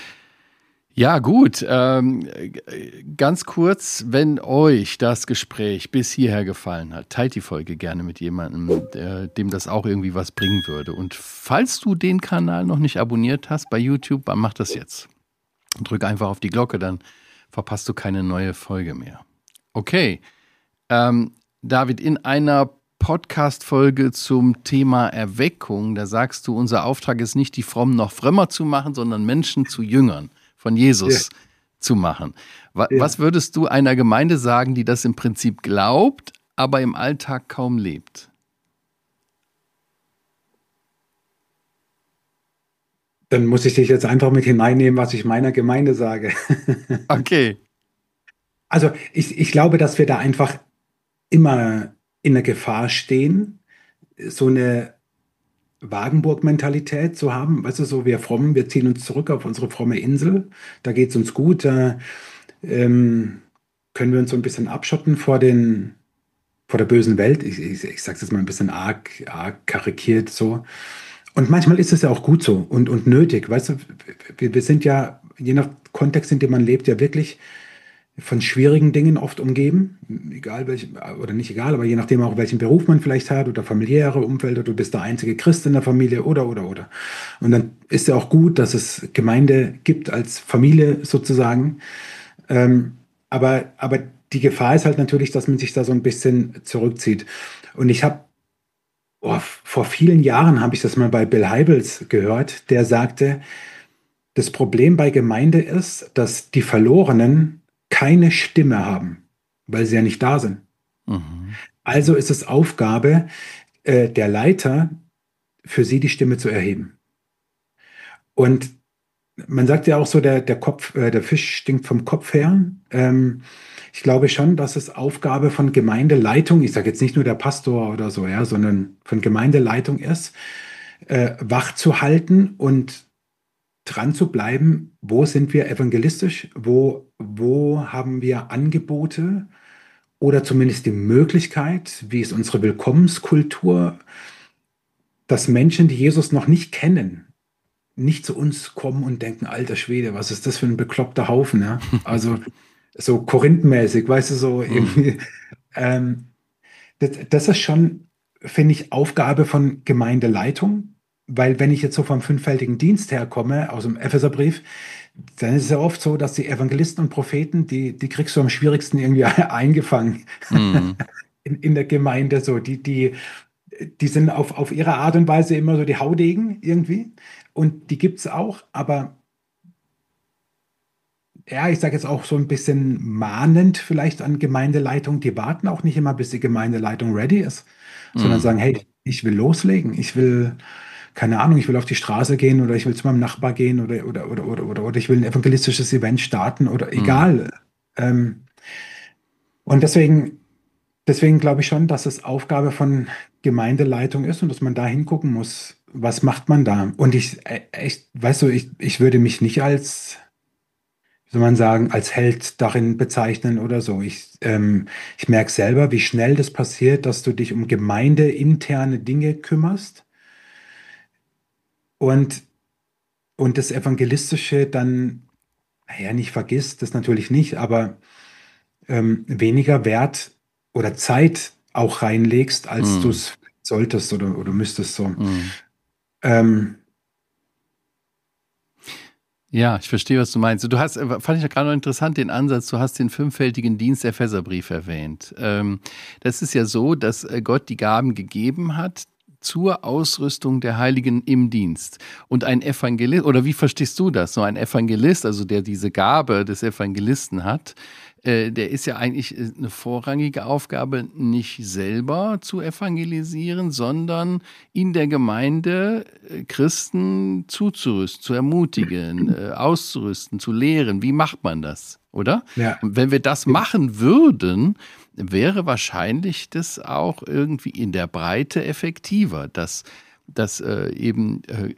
Ja, gut. Ähm, ganz kurz, wenn euch das Gespräch bis hierher gefallen hat, teilt die Folge gerne mit jemandem, der, dem das auch irgendwie was bringen würde. Und falls du den Kanal noch nicht abonniert hast bei YouTube, dann mach das jetzt. Drück einfach auf die Glocke, dann verpasst du keine neue Folge mehr. Okay, ähm, David, in einer Podcast-Folge zum Thema Erweckung, da sagst du, unser Auftrag ist nicht, die Frommen noch frömmer zu machen, sondern Menschen zu Jüngern von Ja, Jesus zu machen. ja. Was würdest du einer Gemeinde sagen, die das im Prinzip glaubt, aber im Alltag kaum lebt? Dann muss ich dich jetzt einfach mit hineinnehmen, was ich meiner Gemeinde sage. Okay. Also ich, ich glaube, dass wir da einfach immer in der Gefahr stehen, so eine Wagenburg-Mentalität zu haben. Weißt du, so wir Frommen, wir ziehen uns zurück auf unsere fromme Insel. Da geht es uns gut. Da ähm, können wir uns so ein bisschen abschotten vor den, vor der bösen Welt. Ich, ich, ich sage es jetzt mal ein bisschen arg, arg karikiert so. Und manchmal ist es ja auch gut so und, und nötig. Weißt du, wir, wir sind ja, je nach Kontext, in dem man lebt, ja wirklich von schwierigen Dingen oft umgeben, egal welch, oder nicht egal, aber je nachdem auch welchen Beruf man vielleicht hat oder familiäre Umfeld oder du bist der einzige Christ in der Familie oder oder oder. Und dann ist ja auch gut, dass es Gemeinde gibt als Familie sozusagen. Ähm, aber, aber die Gefahr ist halt natürlich, dass man sich da so ein bisschen zurückzieht. Und ich habe oh, vor vielen Jahren habe ich das mal bei Bill Hybels gehört, der sagte, das Problem bei Gemeinde ist, dass die Verlorenen keine Stimme haben, weil sie ja nicht da sind. Mhm. Also ist es Aufgabe äh, der Leiter, für sie die Stimme zu erheben. Und man sagt ja auch so, der, der Kopf, äh, der Fisch stinkt vom Kopf her. Ähm, ich glaube schon, dass es Aufgabe von Gemeindeleitung, ich sage jetzt nicht nur der Pastor oder so, ja, sondern von Gemeindeleitung ist, äh, wach zu halten und dran zu bleiben, wo sind wir evangelistisch, wo, wo haben wir Angebote oder zumindest die Möglichkeit, wie ist unsere Willkommenskultur, dass Menschen, die Jesus noch nicht kennen, nicht zu uns kommen und denken, alter Schwede, was ist das für ein bekloppter Haufen? Ja? Also so Korinth-mäßig, weißt du, so irgendwie. Ähm, das, das ist schon, finde ich, Aufgabe von Gemeindeleitung, weil wenn ich jetzt so vom fünffältigen Dienst herkomme, aus dem Epheserbrief, dann ist es ja oft so, dass die Evangelisten und Propheten, die, die kriegst du am schwierigsten irgendwie eingefangen mm. in, in der Gemeinde. So, die, die, die sind auf, auf ihre Art und Weise immer so die Haudegen irgendwie. Und die gibt es auch, aber ja, ich sage jetzt auch so ein bisschen mahnend vielleicht an Gemeindeleitung. Die warten auch nicht immer, bis die Gemeindeleitung ready ist, mm. sondern sagen, hey, ich will loslegen, ich will, keine Ahnung, ich will auf die Straße gehen oder ich will zu meinem Nachbar gehen oder, oder, oder, oder, oder, oder ich will ein evangelistisches Event starten oder egal. Mm. Ähm, und deswegen, deswegen glaube ich schon, dass es Aufgabe von Gemeindeleitung ist und dass man da hingucken muss, was macht man da? Und ich, echt, weißt du, ich, ich würde mich nicht als, wie soll man sagen, als Held darin bezeichnen oder so. Ich, ähm, ich merke selber, wie schnell das passiert, dass du dich um gemeindeinterne Dinge kümmerst und, und das Evangelistische dann, naja, nicht vergisst, das natürlich nicht, aber ähm, weniger Wert oder Zeit auch reinlegst, als mm. du es solltest oder, oder müsstest so. Mm. Ähm, ja, ich verstehe, was du meinst. Du hast, fand ich ja gerade noch interessant, den Ansatz, du hast den fünffältigen Dienst der Epheserbrief erwähnt. Ähm, das ist ja so, dass Gott die Gaben gegeben hat zur Ausrüstung der Heiligen im Dienst. Und ein Evangelist, oder wie verstehst du das? So ein Evangelist, also der diese Gabe des Evangelisten hat, der ist ja eigentlich eine vorrangige Aufgabe, nicht selber zu evangelisieren, sondern in der Gemeinde Christen zuzurüsten, zu ermutigen, auszurüsten, zu lehren. Wie macht man das, oder? Ja. Und wenn wir das machen würden, wäre wahrscheinlich das auch irgendwie in der Breite effektiver, dass, dass äh, eben äh,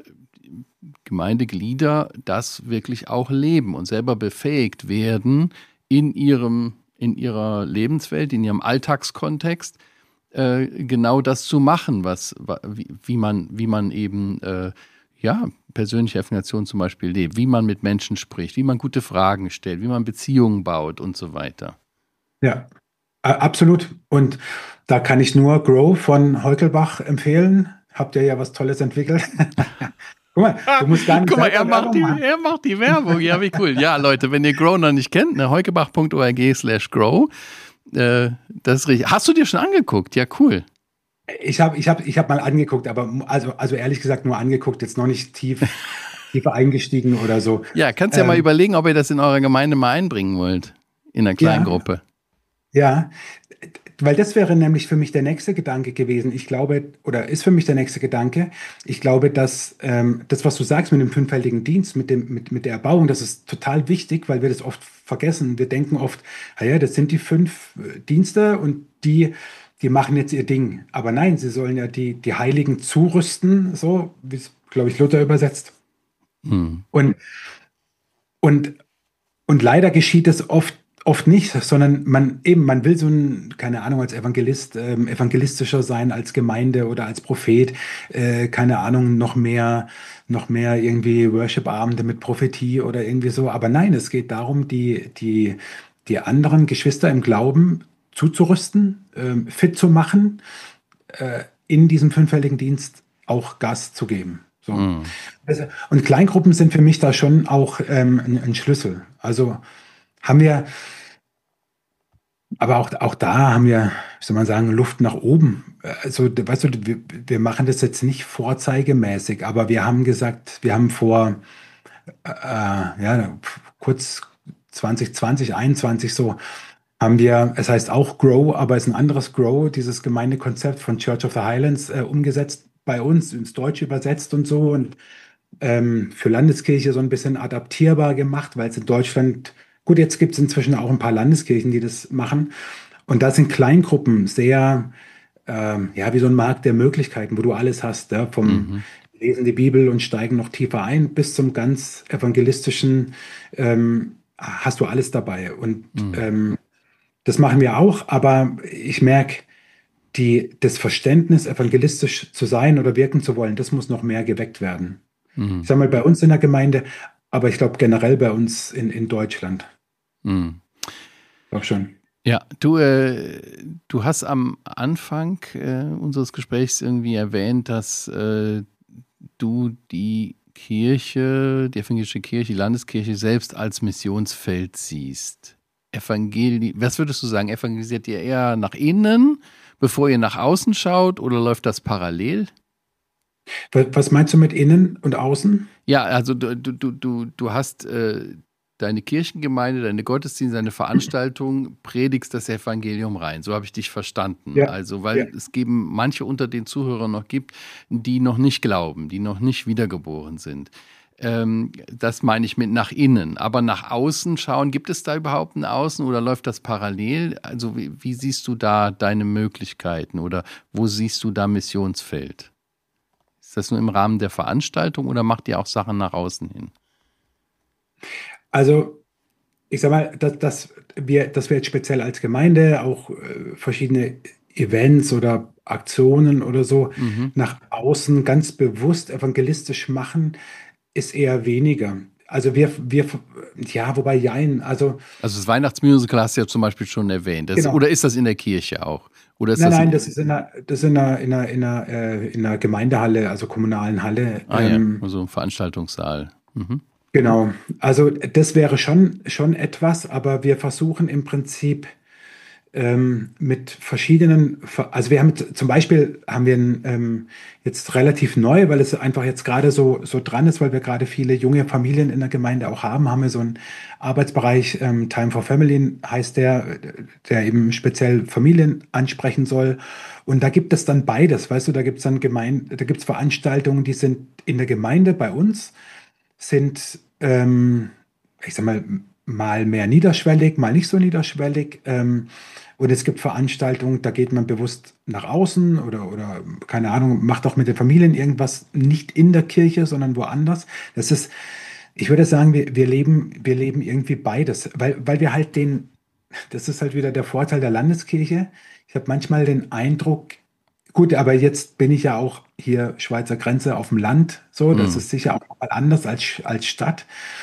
Gemeindeglieder das wirklich auch leben und selber befähigt werden, in ihrem, in ihrer Lebenswelt, in ihrem Alltagskontext äh, genau das zu machen, was, wie, wie man, wie man eben äh, ja, persönliche Evangelisation zum Beispiel lebt, wie man mit Menschen spricht, wie man gute Fragen stellt, wie man Beziehungen baut und so weiter. Ja, absolut. Und da kann ich nur Grow von Heukelbach empfehlen. Habt ihr ja was Tolles entwickelt. Guck mal, du musst gar nicht Guck mal, er macht, die, er macht die Werbung. Ja, wie cool. Ja, Leute, wenn ihr Grow noch nicht kennt, ne, heukebach.org slash grow. Äh, das ist richtig. Hast du dir schon angeguckt? Ja, cool. Ich habe ich hab, ich hab mal angeguckt, aber also, also ehrlich gesagt nur angeguckt, jetzt noch nicht tief, tiefer eingestiegen oder so. Ja, kannst ja ähm, mal überlegen, ob ihr das in eurer Gemeinde mal einbringen wollt. In einer kleinen ja, Gruppe. Ja, weil das wäre nämlich für mich der nächste Gedanke gewesen. Ich glaube, oder ist für mich der nächste Gedanke, ich glaube, dass ähm, das, was du sagst mit dem fünffältigen Dienst, mit, dem, mit, mit der Erbauung, das ist total wichtig, weil wir das oft vergessen. Wir denken oft, naja, das sind die fünf Dienste und die, die machen jetzt ihr Ding. Aber nein, sie sollen ja die, die Heiligen zurüsten, so wie es, glaube ich, Luther übersetzt. Hm. Und, und, und leider geschieht es oft Oft nicht, sondern man eben, man will so ein, keine Ahnung, als Evangelist, ähm, evangelistischer sein, als Gemeinde oder als Prophet, äh, keine Ahnung, noch mehr, noch mehr irgendwie Worship-Abende mit Prophetie oder irgendwie so. Aber nein, es geht darum, die, die, die anderen Geschwister im Glauben zuzurüsten, ähm, fit zu machen, äh, in diesem fünffältigen Dienst auch Gas zu geben. So. Mm. Also, und Kleingruppen sind für mich da schon auch ähm, ein, ein Schlüssel. Also haben wir, aber auch, auch da haben wir, wie soll man sagen, Luft nach oben. Also, weißt du, wir, wir machen das jetzt nicht vorzeigemäßig, aber wir haben gesagt, wir haben vor, äh, ja, kurz zwanzig zwanzig, einundzwanzig so, haben wir, es heißt auch Grow, aber es ist ein anderes Grow, dieses Gemeindekonzept von Church of the Highlands äh, umgesetzt bei uns, ins Deutsche übersetzt und so und ähm, für Landeskirche so ein bisschen adaptierbar gemacht, weil es in Deutschland, gut, jetzt gibt es inzwischen auch ein paar Landeskirchen, die das machen. Und da sind Kleingruppen sehr, ähm, ja, wie so ein Markt der Möglichkeiten, wo du alles hast, ja, vom, mhm. lesen die Bibel und steigen noch tiefer ein, bis zum ganz evangelistischen, ähm, hast du alles dabei. Und Mhm. ähm, das machen wir auch, aber ich merke, die, das Verständnis, evangelistisch zu sein oder wirken zu wollen, das muss noch mehr geweckt werden. Ich Mhm. sage mal, bei uns in der Gemeinde, aber ich glaube generell bei uns in, in Deutschland. Mhm. Auch schon. Ja, du, äh, du hast am Anfang äh, unseres Gesprächs irgendwie erwähnt, dass äh, du die Kirche, die evangelische Kirche, die Landeskirche selbst als Missionsfeld siehst. Evangeli Was würdest du sagen? Evangelisiert ihr eher nach innen, bevor ihr nach außen schaut, oder läuft das parallel? Was meinst du mit innen und außen? Ja, also du, du, du, du du hast äh, deine Kirchengemeinde, deine Gottesdienste, deine Veranstaltung, predigst das Evangelium rein. So habe ich dich verstanden. Ja, Also, ja. weil es geben manche unter den Zuhörern noch gibt, die noch nicht glauben, die noch nicht wiedergeboren sind. Ähm, das meine ich mit nach innen. Aber nach außen schauen, gibt es da überhaupt ein Außen oder läuft das parallel? Also, wie, wie siehst du da deine Möglichkeiten oder wo siehst du da Missionsfeld? Ist das nur im Rahmen der Veranstaltung oder macht ihr auch Sachen nach außen hin? Also ich sag mal, dass, dass wir, dass wir jetzt speziell als Gemeinde auch äh, verschiedene Events oder Aktionen oder so Mhm. nach außen ganz bewusst evangelistisch machen, ist eher weniger. Also wir, wir, ja, wobei jein, also Also das Weihnachtsmusical hast du ja zum Beispiel schon erwähnt. Das, genau. oder ist das in der Kirche auch? Oder ist Nein, das nein, ein, das ist in einer, das ist in einer, in einer, in einer, äh, in einer Gemeindehalle, also kommunalen Halle. ah ja, Ähm, so ein Veranstaltungssaal. Mhm. genau. Also das wäre schon, schon etwas, aber wir versuchen im Prinzip ähm, mit verschiedenen, Ver- also wir haben z- zum Beispiel haben wir ein, ähm, jetzt relativ neu, weil es einfach jetzt gerade so, so dran ist, weil wir gerade viele junge Familien in der Gemeinde auch haben, haben wir so einen Arbeitsbereich, ähm, Time for Family heißt der, der eben speziell Familien ansprechen soll. Und da gibt es dann beides, weißt du, da gibt es dann Gemeinde, da gibt es Veranstaltungen, die sind in der Gemeinde bei uns, sind, ähm, ich sag mal, mal mehr niederschwellig, mal nicht so niederschwellig. Ähm, und es gibt Veranstaltungen, da geht man bewusst nach außen oder, oder keine Ahnung, macht auch mit den Familien irgendwas nicht in der Kirche, sondern woanders. Das ist, ich würde sagen, wir, wir leben, wir leben irgendwie beides, weil, weil wir halt den, das ist halt wieder der Vorteil der Landeskirche. Ich habe manchmal den Eindruck, gut, aber jetzt bin ich ja auch hier Schweizer Grenze auf dem Land, so, das Mhm. ist sicher auch noch mal anders als, als Stadt.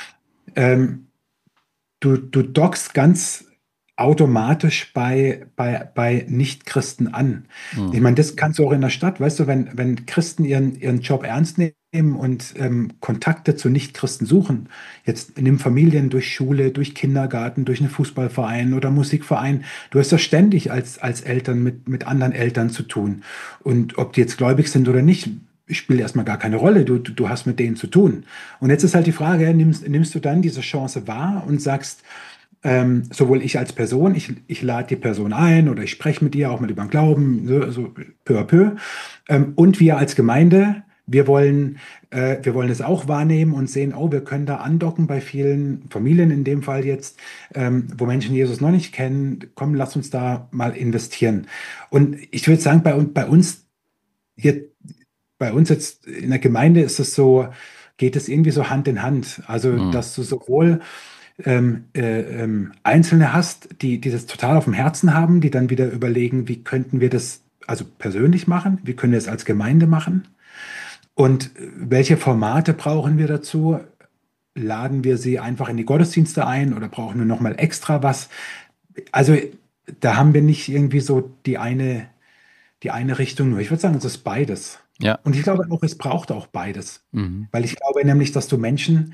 Ähm, Du, du dockst ganz automatisch bei, bei, bei Nichtchristen an. Ich Mhm. meine, das kannst du auch in der Stadt, weißt du, wenn, wenn Christen ihren, ihren Job ernst nehmen und ähm, Kontakte zu Nichtchristen suchen, jetzt nimm Familien durch Schule, durch Kindergarten, durch einen Fußballverein oder Musikverein, du hast ja ständig als, als Eltern mit, mit anderen Eltern zu tun. Und ob die jetzt gläubig sind oder nicht, spielt erstmal gar keine Rolle. Du, du, du hast mit denen zu tun. Und jetzt ist halt die Frage, nimmst, nimmst du dann diese Chance wahr und sagst, ähm, sowohl ich als Person, ich, ich lade die Person ein oder ich spreche mit ihr auch mal über den Glauben, so, so peu à peu. Ähm, und wir als Gemeinde, wir wollen, äh, wir wollen es auch wahrnehmen und sehen, oh, wir können da andocken bei vielen Familien in dem Fall jetzt, ähm, wo Menschen Jesus noch nicht kennen. Komm, lass uns da mal investieren. Und ich würde sagen, bei, un- bei uns hier, bei uns jetzt in der Gemeinde ist es so, geht es irgendwie so Hand in Hand. Also, Mhm. dass du sowohl ähm, äh, ähm, Einzelne hast, die, die das total auf dem Herzen haben, die dann wieder überlegen, wie könnten wir das also persönlich machen, wie können wir es als Gemeinde machen und äh, welche Formate brauchen wir dazu? Laden wir sie einfach in die Gottesdienste ein oder brauchen wir nochmal extra was? Also da haben wir nicht irgendwie so die eine, die eine Richtung nur. Ich würde sagen, es ist beides. Ja. Und ich glaube auch, es braucht auch beides. Mhm. Weil ich glaube nämlich, dass du Menschen,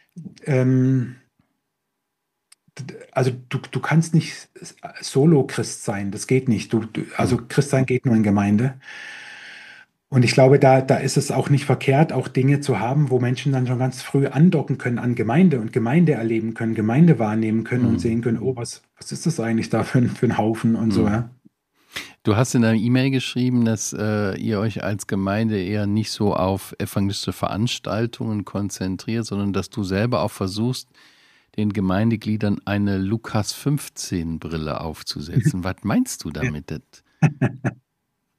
ähm, also du, du kannst nicht Solo-Christ sein, das geht nicht. Du, du, also Mhm. Christsein geht nur in Gemeinde. Und ich glaube, da, da ist es auch nicht verkehrt, auch Dinge zu haben, wo Menschen dann schon ganz früh andocken können an Gemeinde und Gemeinde erleben können, Gemeinde wahrnehmen können und Mhm. sehen können, oh, was, was ist das eigentlich da für, ein- für ein Haufen und so, Mhm. ja. Du hast in deiner E-Mail geschrieben, dass äh, ihr euch als Gemeinde eher nicht so auf evangelische Veranstaltungen konzentriert, sondern dass du selber auch versuchst, den Gemeindegliedern eine Lukas fünfzehn Brille aufzusetzen. Was meinst du damit?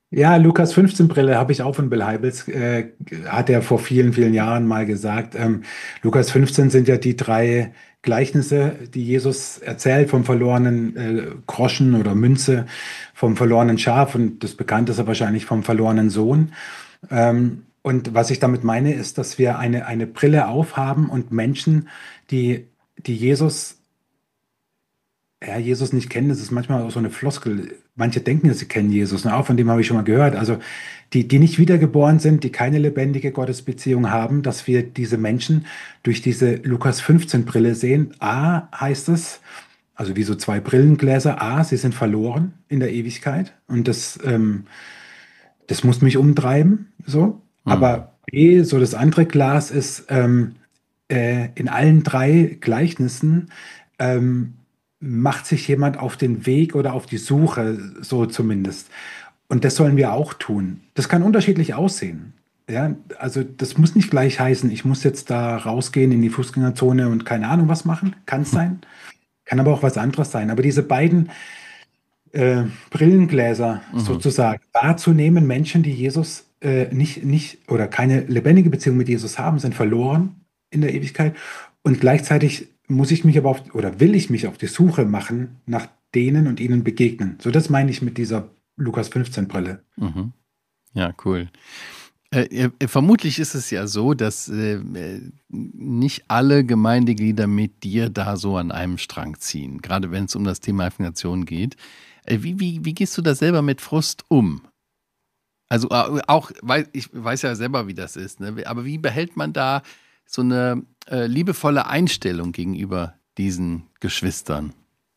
Ja, Lukas fünfzehn Brille habe ich auch von Bill Hybels, äh, hat er vor vielen, vielen Jahren mal gesagt. Ähm, Lukas fünfzehn sind ja die drei Gleichnisse, die Jesus erzählt vom verlorenen äh, Groschen oder Münze, vom verlorenen Schaf und das bekannteste wahrscheinlich vom verlorenen Sohn. Ähm, und was ich damit meine, ist, dass wir eine, eine Brille aufhaben und Menschen, die, die Jesus ja, Jesus nicht kennen, das ist manchmal auch so eine Floskel. Manche denken, dass sie kennen Jesus, ne? Auch von dem habe ich schon mal gehört. Also die, die nicht wiedergeboren sind, die keine lebendige Gottesbeziehung haben, dass wir diese Menschen durch diese Lukas fünfzehn Brille sehen. A, heißt es, also wie so zwei Brillengläser. A, sie sind verloren in der Ewigkeit und das, ähm, das muss mich umtreiben, so. Mhm. Aber B, so das andere Glas ist, ähm, äh, in allen drei Gleichnissen ähm, macht sich jemand auf den Weg oder auf die Suche, so zumindest. Und das sollen wir auch tun. Das kann unterschiedlich aussehen. Ja, also das muss nicht gleich heißen, ich muss jetzt da rausgehen in die Fußgängerzone und keine Ahnung was machen. Kann es sein, kann aber auch was anderes sein. Aber diese beiden äh, Brillengläser Mhm. sozusagen wahrzunehmen, Menschen, die Jesus äh, nicht, nicht oder keine lebendige Beziehung mit Jesus haben, sind verloren in der Ewigkeit. Und gleichzeitig muss ich mich aber auf, oder will ich mich auf die Suche machen nach denen und ihnen begegnen. So, das meine ich mit dieser Lukas fünfzehn Brille. Mhm. Ja, cool. Äh, äh, vermutlich ist es ja so, dass äh, äh, nicht alle Gemeindeglieder mit dir da so an einem Strang ziehen, gerade wenn es um das Thema Evangelisation geht. Äh, wie, wie, wie gehst du da selber mit Frust um? Also äh, auch, weil ich weiß ja selber, wie das ist, ne? Aber wie behält man da so eine äh, liebevolle Einstellung gegenüber diesen Geschwistern?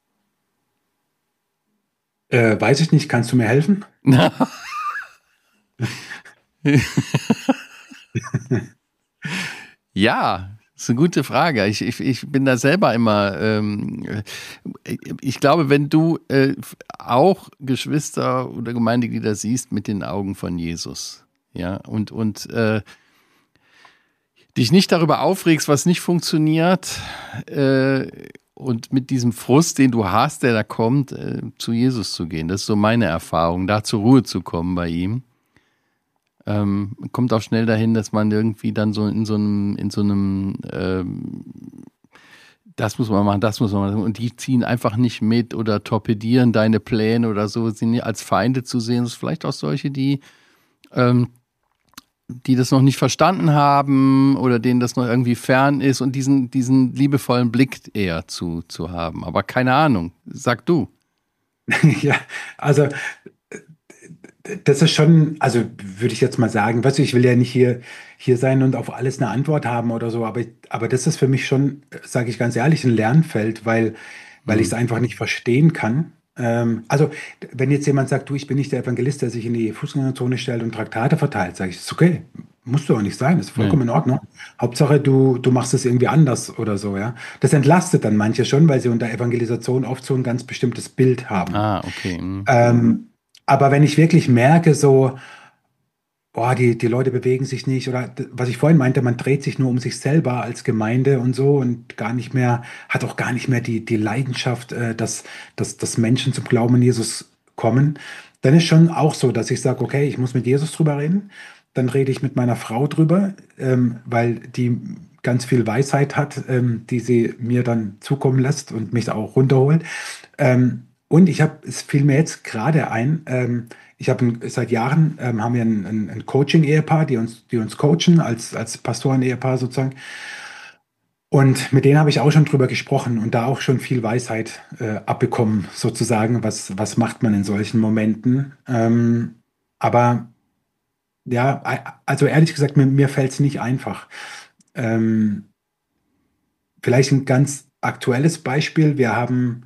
Äh, weiß ich nicht, kannst du mir helfen? Ja, ist eine gute Frage. Ich, ich, ich bin da selber immer, ähm, äh, ich glaube, wenn du äh, auch Geschwister oder Gemeindeglieder siehst mit den Augen von Jesus, ja, und, und äh, dich nicht darüber aufregst, was nicht funktioniert, äh, und mit diesem Frust, den du hast, der da kommt, äh, zu Jesus zu gehen. Das ist so meine Erfahrung, da zur Ruhe zu kommen bei ihm. Ähm, kommt auch schnell dahin, dass man irgendwie dann so in so einem, in so einem, ähm, das muss man machen, das muss man machen. Und die ziehen einfach nicht mit oder torpedieren deine Pläne oder so, sie nicht als Feinde zu sehen. Das ist vielleicht auch solche, die, ähm, die das noch nicht verstanden haben oder denen das noch irgendwie fern ist und diesen, diesen liebevollen Blick eher zu, zu haben. Aber keine Ahnung, sag du. Ja, also das ist schon, also würde ich jetzt mal sagen, weißt du, ich will ja nicht hier, hier sein und auf alles eine Antwort haben oder so, aber, aber das ist für mich schon, sage ich ganz ehrlich, ein Lernfeld, weil, weil ich Hm. es einfach nicht verstehen kann. Ähm, also, wenn jetzt jemand sagt, du, ich bin nicht der Evangelist, der sich in die Fußgängerzone stellt und Traktate verteilt, sage ich, ist okay, musst du auch nicht sein, ist Nee. vollkommen in Ordnung. Hauptsache, du, du machst es irgendwie anders oder so, ja. Das entlastet dann manche schon, weil sie unter Evangelisation oft so ein ganz bestimmtes Bild haben. Ah, okay. Hm. Ähm, aber wenn ich wirklich merke, so, boah, die, die Leute bewegen sich nicht, oder d- was ich vorhin meinte, man dreht sich nur um sich selber als Gemeinde und so und gar nicht mehr, hat auch gar nicht mehr die, die Leidenschaft, äh, dass, dass, dass Menschen zum Glauben an Jesus kommen, dann ist schon auch so, dass ich sage, okay, ich muss mit Jesus drüber reden. Dann rede ich mit meiner Frau drüber, ähm, weil die ganz viel Weisheit hat, ähm, die sie mir dann zukommen lässt und mich auch runterholt. Ähm, und ich habe, es fiel mir jetzt gerade ein, ähm, ich habe ein- seit Jahren ähm, haben wir ein, ein, ein Coaching-Ehepaar, die uns, die uns coachen als, als Pastoren-Ehepaar sozusagen. Und mit denen habe ich auch schon drüber gesprochen und da auch schon viel Weisheit äh, abbekommen, sozusagen, was, was macht man in solchen Momenten. Ähm, aber ja, a- also ehrlich gesagt, mir, mir fällt es nicht einfach. Ähm, Vielleicht ein ganz aktuelles Beispiel. Wir haben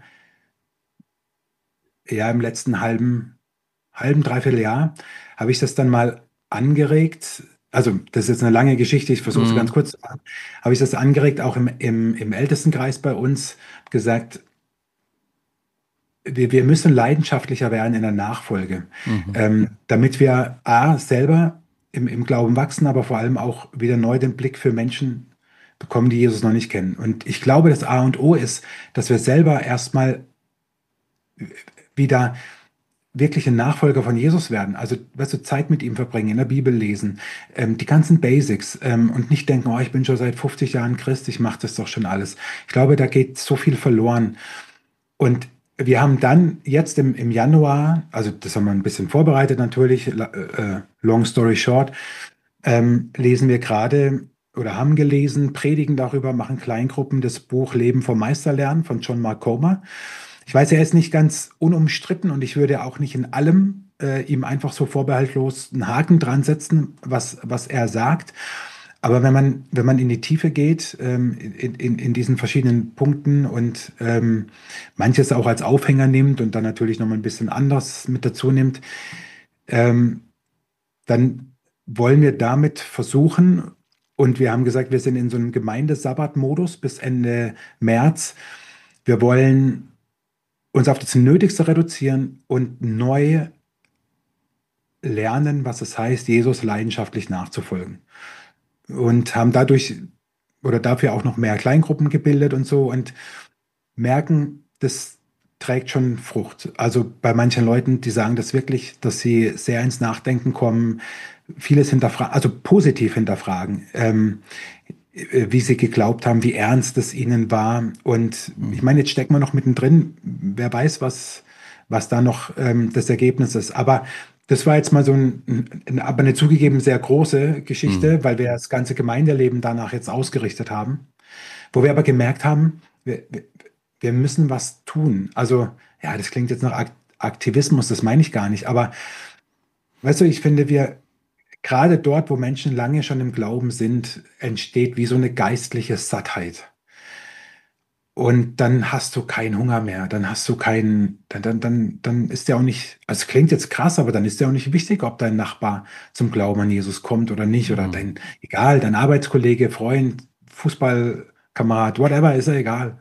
ja im letzten halben halben, dreiviertel Jahr habe ich das dann mal angeregt. Also, das ist jetzt eine lange Geschichte, ich versuche es ganz Hm. kurz zu machen. Habe ich das angeregt, auch im, im, im Ältestenkreis bei uns, gesagt, wir, wir müssen leidenschaftlicher werden in der Nachfolge, Mhm. ähm, damit wir A, selber im, im Glauben wachsen, aber vor allem auch wieder neu den Blick für Menschen bekommen, die Jesus noch nicht kennen. Und ich glaube, das A und O ist, dass wir selber erstmal wieder wirkliche Nachfolger von Jesus werden. Also, weißt du, Zeit mit ihm verbringen, in der Bibel lesen, ähm, die ganzen Basics ähm, und nicht denken, oh, ich bin schon seit fünfzig Jahren Christ, ich mache das doch schon alles. Ich glaube, da geht so viel verloren. Und wir haben dann jetzt im, im Januar, also das haben wir ein bisschen vorbereitet natürlich, la- äh, long story short, ähm, lesen wir gerade oder haben gelesen, predigen darüber, machen Kleingruppen das Buch Leben vom Meisterlernen von John Mark Comer. Ich weiß, er ist nicht ganz unumstritten und ich würde auch nicht in allem äh, ihm einfach so vorbehaltlos einen Haken dran setzen, was, was er sagt. Aber wenn man, wenn man in die Tiefe geht, ähm, in, in, in diesen verschiedenen Punkten und ähm, manches auch als Aufhänger nimmt und dann natürlich nochmal ein bisschen anders mit dazu nimmt, ähm, dann wollen wir damit versuchen, und wir haben gesagt, wir sind in so einem Gemeindesabbat-Modus bis Ende März. Wir wollen uns auf das Nötigste reduzieren und neu lernen, was es heißt, Jesus leidenschaftlich nachzufolgen. Und haben dadurch oder dafür auch noch mehr Kleingruppen gebildet und so und merken, das trägt schon Frucht. Also bei manchen Leuten, die sagen das wirklich, dass sie sehr ins Nachdenken kommen, vieles hinterfragen, also positiv hinterfragen, ähm, wie sie geglaubt haben, wie ernst es ihnen war. Und ich meine, jetzt stecken wir noch mittendrin. Wer weiß, was, was da noch ähm, das Ergebnis ist. Aber das war jetzt mal so ein, ein, aber eine zugegeben sehr große Geschichte, Mhm. weil wir das ganze Gemeindeleben danach jetzt ausgerichtet haben. Wo wir aber gemerkt haben, wir, wir, wir müssen was tun. Also, ja, das klingt jetzt nach Ak- Aktivismus, das meine ich gar nicht. Aber weißt du, ich finde, wir, gerade dort, wo Menschen lange schon im Glauben sind, entsteht wie so eine geistliche Sattheit. Und dann hast du keinen Hunger mehr, dann hast du keinen, dann, dann, dann, dann ist der auch nicht, also es klingt jetzt krass, aber dann ist der auch nicht wichtig, ob dein Nachbar zum Glauben an Jesus kommt oder nicht, oder Mhm. dein, egal, dein Arbeitskollege, Freund, Fußballkamerad, whatever, ist ja egal.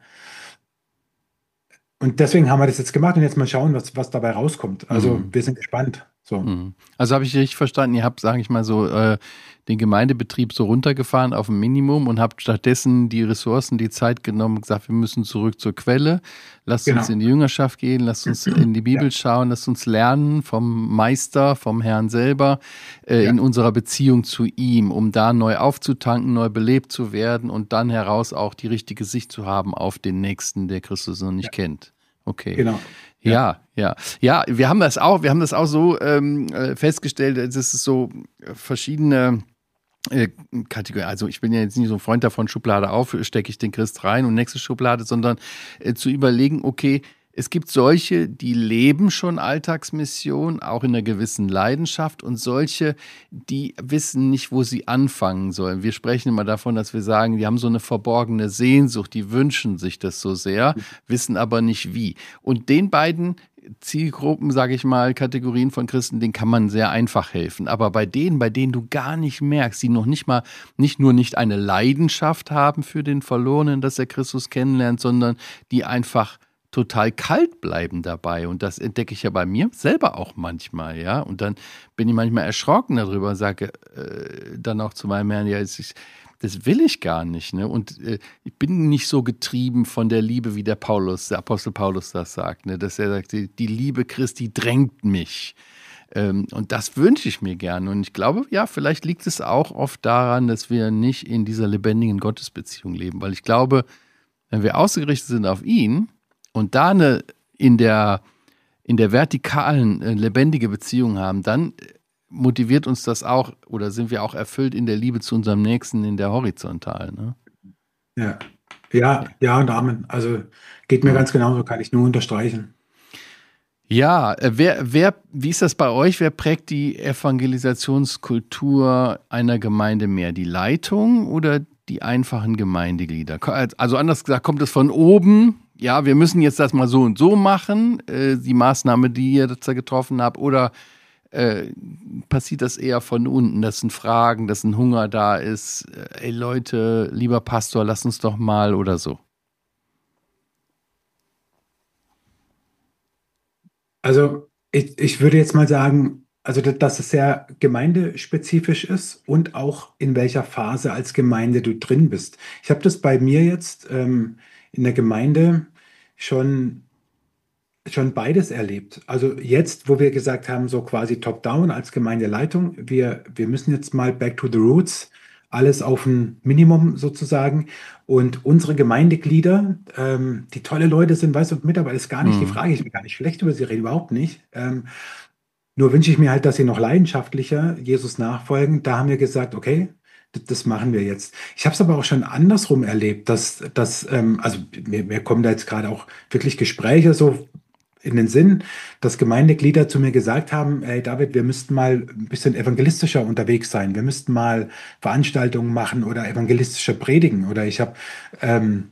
Und deswegen haben wir das jetzt gemacht und jetzt mal schauen, was, was dabei rauskommt. Also Mhm. wir sind gespannt. So, Mhm. Also habe ich richtig verstanden, ihr habt, sage ich mal so, äh, den Gemeindebetrieb so runtergefahren auf ein Minimum und habt stattdessen die Ressourcen, die Zeit genommen und gesagt, wir müssen zurück zur Quelle, lasst uns genau. in die Jüngerschaft gehen, lasst uns in die Ja, Bibel schauen, lasst uns lernen vom Meister, vom Herrn selber, äh, in ja, unserer Beziehung zu ihm, um da neu aufzutanken, neu belebt zu werden und dann heraus auch die richtige Sicht zu haben auf den Nächsten, der Christus noch nicht ja, kennt. Okay. genau. Ja. Ja, ja. Ja, wir haben das auch, wir haben das auch so ähm, äh, festgestellt, dass es so äh, verschiedene äh, Kategorien, also ich bin ja jetzt nicht so ein Freund davon, Schublade auf, stecke ich den Christ rein und nächste Schublade, sondern äh, zu überlegen, okay, es gibt solche, die leben schon Alltagsmission, auch in einer gewissen Leidenschaft und solche, die wissen nicht, wo sie anfangen sollen. Wir sprechen immer davon, dass wir sagen, die haben so eine verborgene Sehnsucht, die wünschen sich das so sehr, wissen aber nicht wie. Und den beiden Zielgruppen, sage ich mal, Kategorien von Christen, denen kann man sehr einfach helfen. Aber bei denen, bei denen du gar nicht merkst, die noch nicht mal, nicht nur nicht eine Leidenschaft haben für den Verlorenen, dass er Christus kennenlernt, sondern die einfach total kalt bleiben dabei. Und das entdecke ich ja bei mir selber auch manchmal, ja. Und dann bin ich manchmal erschrocken darüber, sage äh, dann auch zu meinem Herrn, ja, es ist, das will ich gar nicht, ne? Und äh, ich bin nicht so getrieben von der Liebe, wie der Paulus, der Apostel Paulus das sagt, ne? Dass er sagt, die, die Liebe Christi drängt mich. Ähm, und das wünsche ich mir gerne. Und ich glaube, ja, vielleicht liegt es auch oft daran, dass wir nicht in dieser lebendigen Gottesbeziehung leben. Weil ich glaube, wenn wir ausgerichtet sind auf ihn und da eine in der, in der vertikalen, äh, lebendige Beziehung haben, dann motiviert uns das auch oder sind wir auch erfüllt in der Liebe zu unserem Nächsten in der horizontalen. Ne? Ja, ja, Ja. ja und Amen. Also geht mir Hm. ganz genauso, kann ich nur unterstreichen. Ja, äh, wer, wer, wie ist das bei euch? Wer prägt die Evangelisationskultur einer Gemeinde mehr? Die Leitung oder die einfachen Gemeindeglieder? Also anders gesagt, kommt es von oben? Ja, wir müssen jetzt das mal so und so machen, äh, die Maßnahme, die ihr da getroffen habt, oder äh, passiert das eher von unten, dass ein Fragen, dass ein Hunger da ist? Äh, ey Leute, lieber Pastor, lass uns doch mal oder so. Also ich, ich würde jetzt mal sagen, also da- dass es sehr gemeindespezifisch ist und auch in welcher Phase als Gemeinde du drin bist. Ich habe das bei mir jetzt ähm, in der Gemeinde schon schon beides erlebt. Also jetzt, wo wir gesagt haben, so quasi top-down als Gemeindeleitung, wir, wir müssen jetzt mal back to the roots, alles auf ein Minimum sozusagen. Und unsere Gemeindeglieder, ähm, die tolle Leute sind, weißt du, Mitarbeiter ist gar nicht die Mhm. Frage, ich will gar nicht schlecht über sie reden, überhaupt nicht. Ähm, nur wünsche ich mir halt, dass sie noch leidenschaftlicher Jesus nachfolgen. Da haben wir gesagt, okay, d- das machen wir jetzt. Ich habe es aber auch schon andersrum erlebt, dass, dass ähm, also mir, mir kommen da jetzt gerade auch wirklich Gespräche so in den Sinn, dass Gemeindeglieder zu mir gesagt haben, hey David, wir müssten mal ein bisschen evangelistischer unterwegs sein. Wir müssten mal Veranstaltungen machen oder evangelistischer predigen. Oder ich habe ähm,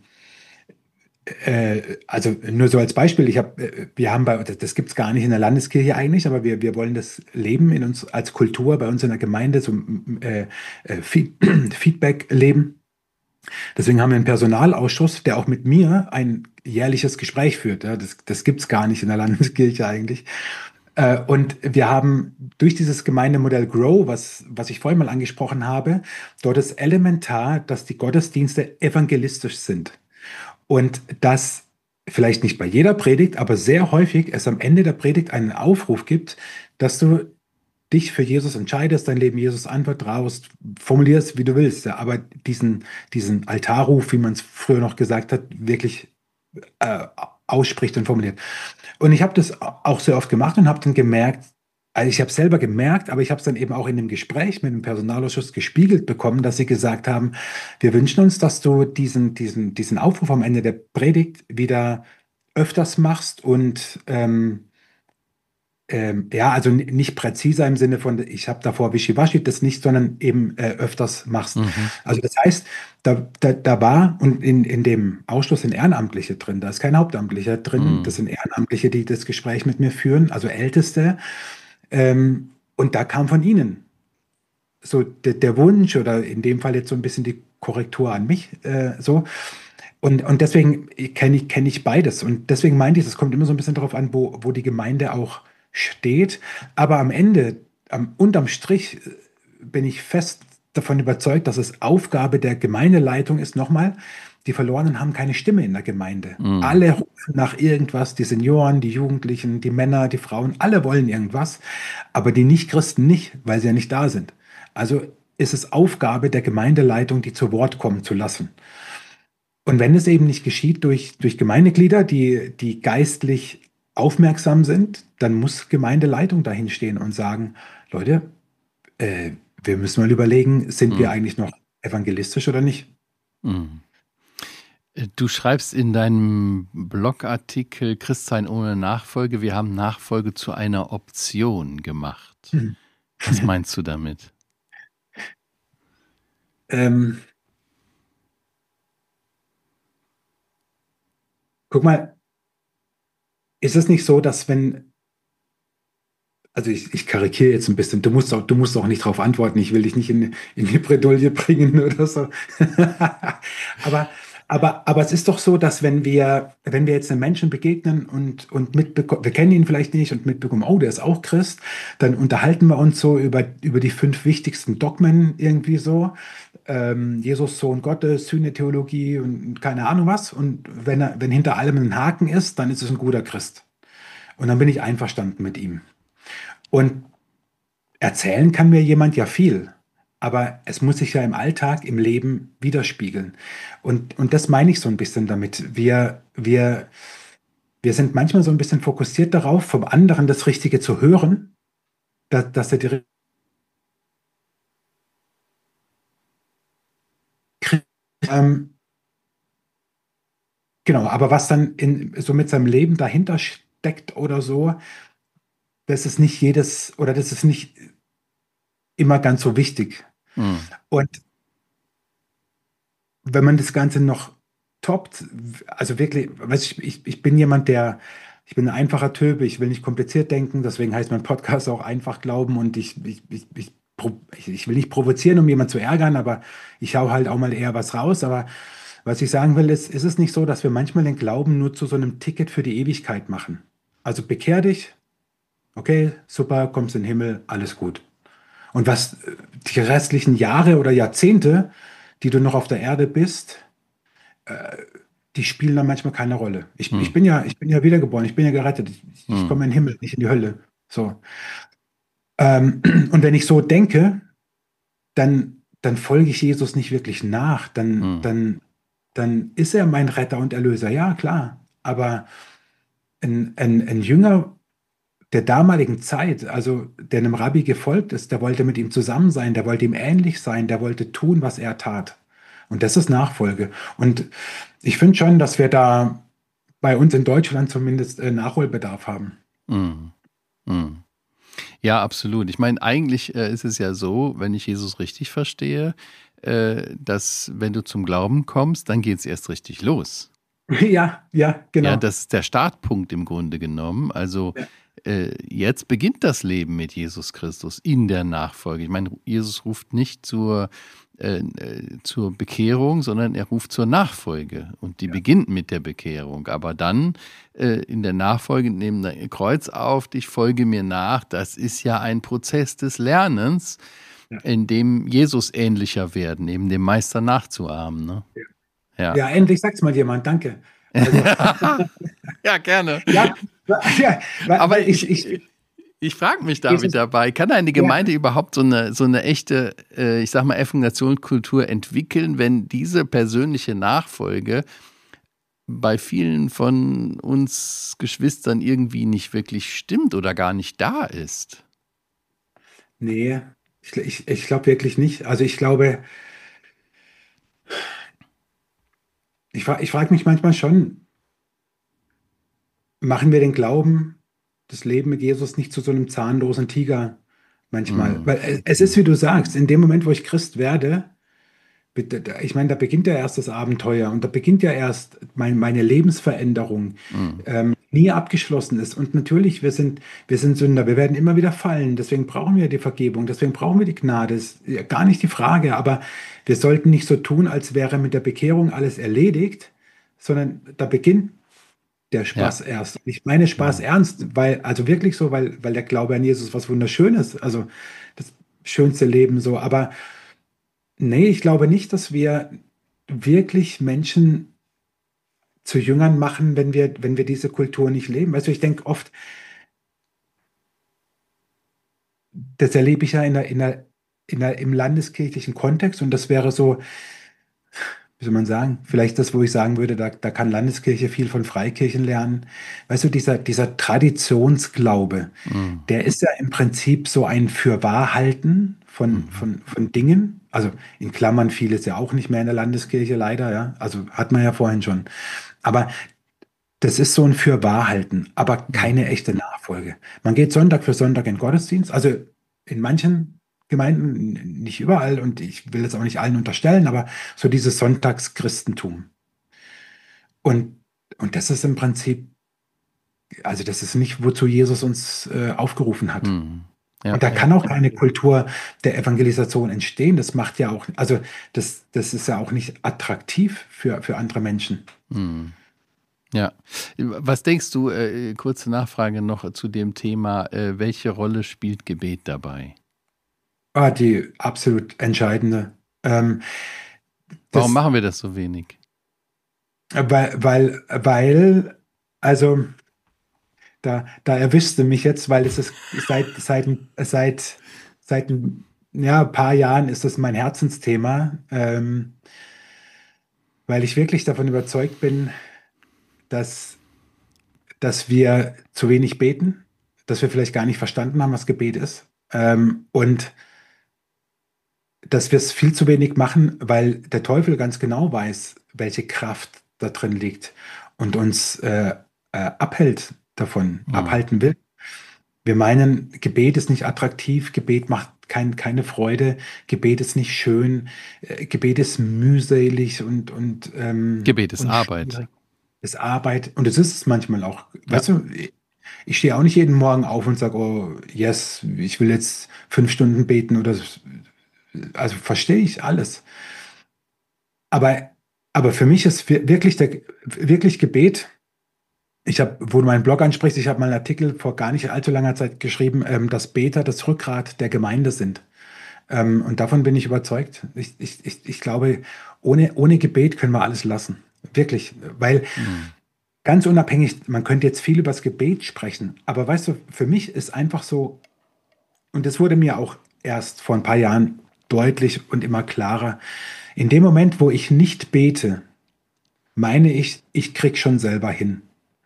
äh, also nur so als Beispiel, ich habe, äh, wir haben bei, das, das gibt es gar nicht in der Landeskirche eigentlich, aber wir, wir wollen das leben in uns als Kultur bei uns in der Gemeinde, so m- äh, äh, Feed, Feedback leben. Deswegen haben wir einen Personalausschuss, der auch mit mir ein jährliches Gespräch führt. Ja, das das gibt es gar nicht in der Landeskirche eigentlich. Äh, und wir haben durch dieses Gemeindemodell Grow, was, was ich vorhin mal angesprochen habe, dort ist elementar, dass die Gottesdienste evangelistisch sind. Und dass vielleicht nicht bei jeder Predigt, aber sehr häufig es am Ende der Predigt einen Aufruf gibt, dass du dich für Jesus entscheidest, dein Leben Jesus anvertraust, formulierst, wie du willst, ja, aber diesen, diesen Altarruf, wie man es früher noch gesagt hat, wirklich äh, ausspricht und formuliert. Und ich habe das auch sehr oft gemacht und habe dann gemerkt, also ich habe es selber gemerkt, aber ich habe es dann eben auch in dem Gespräch mit dem Personalausschuss gespiegelt bekommen, dass sie gesagt haben, wir wünschen uns, dass du diesen, diesen, diesen Aufruf am Ende der Predigt wieder öfters machst und ähm, ähm, ja, also n- nicht präziser im Sinne von, ich habe davor Wischiwaschi, das nicht, sondern eben äh, öfters machst. Mhm. Also das heißt, da, da, da war und in, in dem Ausschluss sind Ehrenamtliche drin, da ist kein Hauptamtlicher drin, das Mhm. sind Ehrenamtliche, die das Gespräch mit mir führen, also Älteste. Ähm, und da kam von Ihnen so der, der Wunsch oder in dem Fall jetzt so ein bisschen die Korrektur an mich, äh, so. Und, und deswegen kenne ich, kenn ich beides. Und deswegen meinte ich, es kommt immer so ein bisschen darauf an, wo, wo die Gemeinde auch steht. Aber am Ende, am, unterm Strich, äh, bin ich fest davon überzeugt, dass es Aufgabe der Gemeindeleitung ist, nochmal, die Verlorenen haben keine Stimme in der Gemeinde. Mhm. Alle rufen nach irgendwas, die Senioren, die Jugendlichen, die Männer, die Frauen, alle wollen irgendwas, aber die Nichtchristen nicht, weil sie ja nicht da sind. Also ist es Aufgabe der Gemeindeleitung, die zu Wort kommen zu lassen. Und wenn es eben nicht geschieht durch, durch Gemeindeglieder, die, die geistlich aufmerksam sind, dann muss Gemeindeleitung dahin stehen und sagen, Leute, äh, wir müssen mal überlegen, sind wir Mhm. eigentlich noch evangelistisch oder nicht? Mhm. Äh, Du schreibst in deinem Blogartikel Christsein ohne Nachfolge, wir haben Nachfolge zu einer Option gemacht. Hm. Was meinst du damit? Ähm, guck mal, ist es nicht so, dass wenn, also ich, ich karikiere jetzt ein bisschen, du musst auch, du musst auch nicht darauf antworten, ich will dich nicht in, in die Bredouille bringen oder so. Aber, aber, aber es ist doch so, dass wenn wir, wenn wir jetzt einem Menschen begegnen und, und mitbekommen, wir kennen ihn vielleicht nicht und mitbekommen, oh, der ist auch Christ, dann unterhalten wir uns so über, über die fünf wichtigsten Dogmen irgendwie so. Ähm, Jesus, Sohn Gottes, Sühnetheologie und keine Ahnung was. Und wenn er, wenn hinter allem ein Haken ist, dann ist es ein guter Christ. Und dann bin ich einverstanden mit ihm. Und erzählen kann mir jemand ja viel, aber es muss sich ja im Alltag, im Leben widerspiegeln. Und, und das meine ich so ein bisschen damit. Wir, wir, wir sind manchmal so ein bisschen fokussiert darauf, vom anderen das Richtige zu hören, dass, dass er die ähm, genau, aber was dann in, so mit seinem Leben dahinter steckt oder so, das ist nicht jedes oder das ist nicht immer ganz so wichtig. Mhm. Und wenn man das Ganze noch toppt, also wirklich, weiß ich, ich, ich bin jemand, der, ich bin ein einfacher Typ, ich will nicht kompliziert denken, deswegen heißt mein Podcast auch einfach glauben und ich, ich, ich, ich, pro- ich, ich will nicht provozieren, um jemanden zu ärgern, aber ich hau halt auch mal eher was raus. Aber was ich sagen will, ist, ist es nicht so, dass wir manchmal den Glauben nur zu so einem Ticket für die Ewigkeit machen? Also bekehr dich, okay, super, kommst in den Himmel, alles gut. Und was äh, die restlichen Jahre oder Jahrzehnte, die du noch auf der Erde bist, die spielen dann manchmal keine Rolle. Ich, Hm. ich bin ja, ich bin ja wiedergeboren, ich bin ja gerettet. Ich, ich Hm. komme in den Himmel, nicht in die Hölle. So. Ähm, und wenn ich so denke, dann, dann folge ich Jesus nicht wirklich nach. Dann, Hm. dann, dann ist er mein Retter und Erlöser. Ja, klar. Aber ein, ein, ein Jünger der damaligen Zeit, also der einem Rabbi gefolgt ist, der wollte mit ihm zusammen sein, der wollte ihm ähnlich sein, der wollte tun, was er tat. Und das ist Nachfolge. Und ich finde schon, dass wir da bei uns in Deutschland zumindest äh, Nachholbedarf haben. Hm. Hm. Ja, absolut. Ich meine, eigentlich äh, ist es ja so, wenn ich Jesus richtig verstehe, äh, dass wenn du zum Glauben kommst, dann geht es erst richtig los. Ja, ja, genau. Ja, das ist der Startpunkt im Grunde genommen. Also Ja. äh, jetzt beginnt das Leben mit Jesus Christus in der Nachfolge. Ich meine, Jesus ruft nicht zur, äh, zur Bekehrung, sondern er ruft zur Nachfolge. Und die Ja. beginnt mit der Bekehrung. Aber dann äh, in der Nachfolge nehmen ein Kreuz auf, ich folge mir nach. Das ist ja ein Prozess des Lernens, Ja. in dem Jesus ähnlicher werden, eben dem Meister nachzuahmen. Ne? Ja. Ja, endlich sagt's mal jemand, danke. Also, ja, gerne. ja, ja, weil, Aber weil ich, ich, ich, ich frage mich Jesus, damit dabei, kann eine Gemeinde ja. überhaupt so eine, so eine echte, äh, ich sag mal, Evangelisationskultur entwickeln, wenn diese persönliche Nachfolge bei vielen von uns Geschwistern irgendwie nicht wirklich stimmt oder gar nicht da ist? Nee, ich, ich, ich glaube wirklich nicht. Also ich glaube, ich, fra- ich frage mich manchmal schon, machen wir den Glauben, das Leben mit Jesus nicht zu so einem zahnlosen Tiger manchmal? Hm. Weil äh, es ist, wie du sagst, in dem Moment, wo ich Christ werde, bitte, da- ich meine, da beginnt ja erst das Abenteuer und da beginnt ja erst mein, meine Lebensveränderung, Hm. ähm, nie abgeschlossen ist. Und natürlich, wir sind, wir sind Sünder, wir werden immer wieder fallen. Deswegen brauchen wir die Vergebung, deswegen brauchen wir die Gnade. Ist ja gar nicht die Frage, aber wir sollten nicht so tun, als wäre mit der Bekehrung alles erledigt, sondern da beginnt der Ja. Spaß erst. Ich meine Spaß Hm. ernst, weil, also wirklich so, weil, weil der Glaube an Jesus was Wunderschönes, also das schönste Leben so, aber nee, ich glaube nicht, dass wir wirklich Menschen zu Jüngern machen, wenn wir, wenn wir diese Kultur nicht leben. Weißt du, ich denke oft, das erlebe ich ja in der, in der, in der, im landeskirchlichen Kontext und das wäre so, wie soll man sagen, vielleicht das, wo ich sagen würde, da, da kann Landeskirche viel von Freikirchen lernen. Weißt du, dieser, dieser Traditionsglaube, Hm. der ist ja im Prinzip so ein Fürwahrhalten von, Hm. von, von Dingen. Also in Klammern vieles ja auch nicht mehr in der Landeskirche, leider, ja. Also hat man ja vorhin schon. Aber das ist so ein Fürwahrhalten, aber Hm. keine echte Nachfolge. Man geht Sonntag für Sonntag in den Gottesdienst, also in manchen Gemeinden, nicht überall, und ich will das auch nicht allen unterstellen, aber so dieses Sonntagschristentum. Und, und das ist im Prinzip, also das ist nicht, wozu Jesus uns äh, aufgerufen hat. Hm. Ja, Und da ja. kann auch keine Kultur der Evangelisation entstehen. Das macht ja auch, also das, das ist ja auch nicht attraktiv für, für andere Menschen. Hm. Ja. Was denkst du, äh, kurze Nachfrage noch zu dem Thema, äh, welche Rolle spielt Gebet dabei? Ah, die absolut entscheidende. Ähm, Warum das, machen wir das so wenig? weil, weil, weil, also da, da erwischst du mich jetzt, weil es ist seit, seit, seit, seit ein ja, ein paar Jahren ist das mein Herzensthema, ähm, weil ich wirklich davon überzeugt bin, dass, dass wir zu wenig beten, dass wir vielleicht gar nicht verstanden haben, was Gebet ist. Ähm, und dass wir es viel zu wenig machen, weil der Teufel ganz genau weiß, welche Kraft da drin liegt und uns äh, äh, abhält davon, Hm. abhalten will. Wir meinen, Gebet ist nicht attraktiv, Gebet macht kein, keine Freude, Gebet ist nicht schön, äh, Gebet ist mühselig und, und, ähm, Gebet ist und Arbeit. schwierig. Es ist Arbeit und es ist es manchmal auch. Ja. Weißt du, ich stehe auch nicht jeden Morgen auf und sage, oh, yes, ich will jetzt fünf Stunden beten oder so. Also verstehe ich alles. Aber, aber für mich ist wir- wirklich, der, wirklich Gebet. Ich habe, wo du meinen Blog ansprichst, ich habe mal einen Artikel vor gar nicht allzu langer Zeit geschrieben, ähm, dass Beter das Rückgrat der Gemeinde sind. Ähm, und davon bin ich überzeugt. Ich, ich, ich, ich glaube, ohne, ohne Gebet können wir alles lassen. Wirklich, weil Hm. ganz unabhängig, man könnte jetzt viel über das Gebet sprechen, aber weißt du, für mich ist einfach so, und das wurde mir auch erst vor ein paar Jahren deutlich und immer klarer, in dem Moment, wo ich nicht bete, meine ich, ich krieg schon selber hin.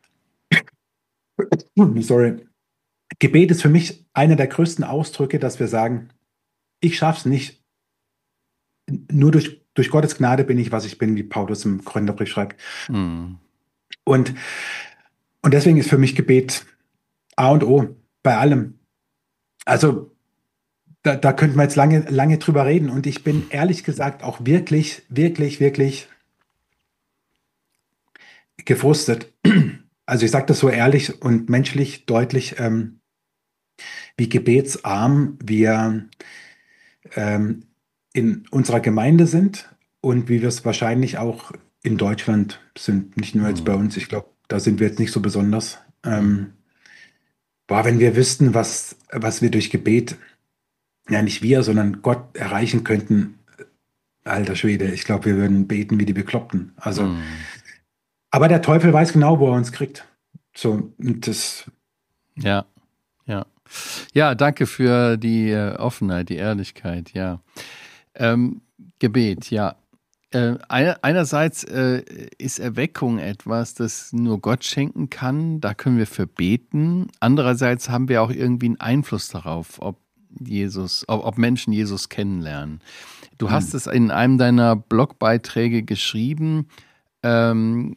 Hm, Sorry. Gebet ist für mich einer der größten Ausdrücke, dass wir sagen, ich schaff's nicht. Nur durch, durch Gottes Gnade bin ich, was ich bin, wie Paulus im Korintherbrief schreibt. Hm. Und, und deswegen ist für mich Gebet A und O bei allem. Also da, da könnten wir jetzt lange, lange drüber reden. Und ich bin ehrlich gesagt auch wirklich, wirklich, wirklich gefrustet. Also ich sage das so ehrlich und menschlich deutlich, ähm, wie gebetsarm wir ähm, in unserer Gemeinde sind und wie wir es wahrscheinlich auch in Deutschland sind. Nicht nur jetzt bei Hm. uns. Ich glaube, da sind wir jetzt nicht so besonders. Hm. Ähm, boah, wenn wir wüssten, was, was wir durch Gebet, ja nicht wir, sondern Gott erreichen könnten, alter Schwede, ich glaube, wir würden beten wie die Bekloppten. Also, Hm. aber der Teufel weiß genau, wo er uns kriegt. So, und das, Ja, ja. Ja, danke für die äh, Offenheit, die Ehrlichkeit, ja. Ähm, Gebet, ja. Äh, einer- einerseits äh, ist Erweckung etwas, das nur Gott schenken kann. Da können wir für beten. Andererseits haben wir auch irgendwie einen Einfluss darauf, ob Jesus, ob, ob Menschen Jesus kennenlernen. Du hast hm, es in einem deiner Blogbeiträge geschrieben. Ähm,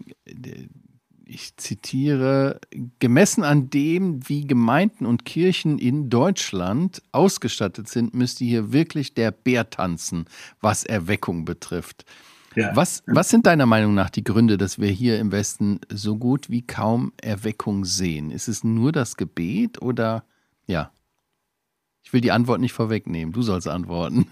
Ich zitiere, gemessen an dem, wie Gemeinden und Kirchen in Deutschland ausgestattet sind, müsste hier wirklich der Bär tanzen, was Erweckung betrifft. ja. Was, was sind deiner Meinung nach die Gründe, dass wir hier im Westen so gut wie kaum Erweckung sehen? Ist es nur das Gebet oder ja? Ich will die Antwort nicht vorwegnehmen. Du sollst antworten.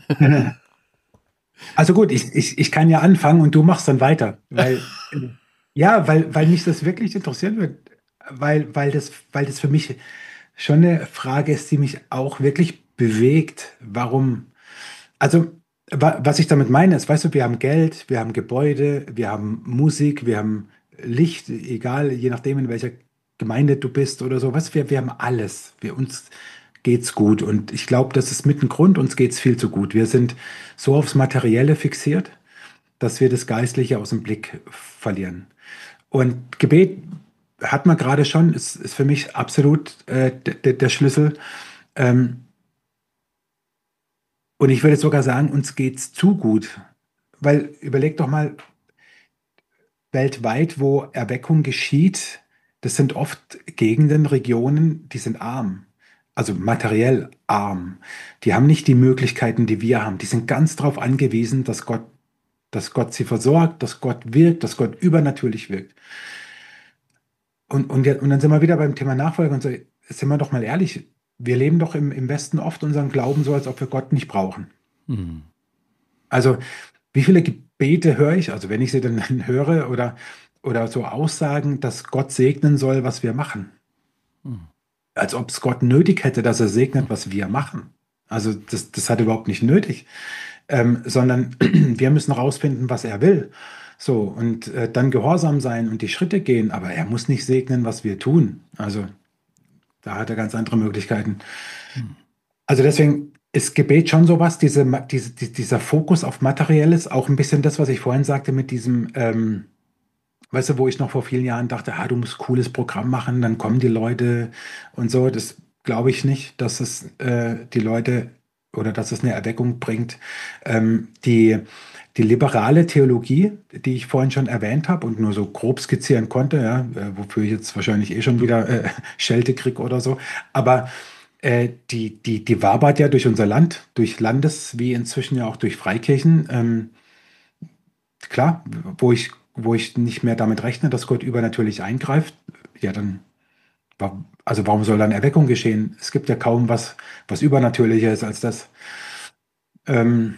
Also gut, ich, ich, ich kann ja anfangen und du machst dann weiter, weil ja, weil, weil mich das wirklich interessieren wird, weil, weil das, weil das für mich schon eine Frage ist, die mich auch wirklich bewegt. Warum? Also, wa was ich damit meine, ist, weißt du, wir haben Geld, wir haben Gebäude, wir haben Musik, wir haben Licht, egal, je nachdem, in welcher Gemeinde du bist oder so. Weißt du, wir, wir haben alles. Wir, uns geht's gut. Und ich glaube, das ist mit ein Grund, uns geht's viel zu gut. Wir sind so aufs Materielle fixiert, dass wir das Geistliche aus dem Blick verlieren. Und Gebet hat man gerade schon, ist, ist für mich absolut äh, der Schlüssel. Ähm, und ich würde sogar sagen, uns geht's zu gut. Weil überleg doch mal, weltweit, wo Erweckung geschieht, das sind oft Gegenden, Regionen, die sind arm. Also materiell arm. Die haben nicht die Möglichkeiten, die wir haben. Die sind ganz darauf angewiesen, dass Gott, dass Gott sie versorgt, dass Gott wirkt, dass Gott übernatürlich wirkt. Und, und, und dann sind wir wieder beim Thema Nachfolge und so, sind wir doch mal ehrlich, wir leben doch im, im Westen oft unseren Glauben so, als ob wir Gott nicht brauchen. Hm. Also, wie viele Gebete höre ich, also wenn ich sie dann höre oder, oder so Aussagen, dass Gott segnen soll, was wir machen. Hm. Als ob es Gott nötig hätte, dass er segnet, was wir machen. Also das, das hat er überhaupt nicht nötig, ähm, sondern wir müssen rausfinden, was er will. So, und äh, dann gehorsam sein und die Schritte gehen, aber er muss nicht segnen, was wir tun. Also da hat er ganz andere Möglichkeiten. Hm. Also deswegen ist Gebet schon sowas, diese, ma- diese, die- dieser Fokus auf Materielles, auch ein bisschen das, was ich vorhin sagte mit diesem, ähm, weißt du, wo ich noch vor vielen Jahren dachte, ah, du musst cooles Programm machen, dann kommen die Leute und so. Das glaube ich nicht, dass es äh, die Leute oder dass es eine Erweckung bringt. Ähm, die, die liberale Theologie, die ich vorhin schon erwähnt habe und nur so grob skizzieren konnte, ja, äh, wofür ich jetzt wahrscheinlich eh schon wieder äh, Schelte krieg oder so, aber äh, die, die, die wabert ja durch unser Land, durch Landes- wie inzwischen ja auch durch Freikirchen. Ähm, klar, wo ich, wo ich nicht mehr damit rechne, dass Gott übernatürlich eingreift, ja, dann, wa- also warum soll dann Erweckung geschehen? Es gibt ja kaum was, was übernatürlicher ist als das. Ähm,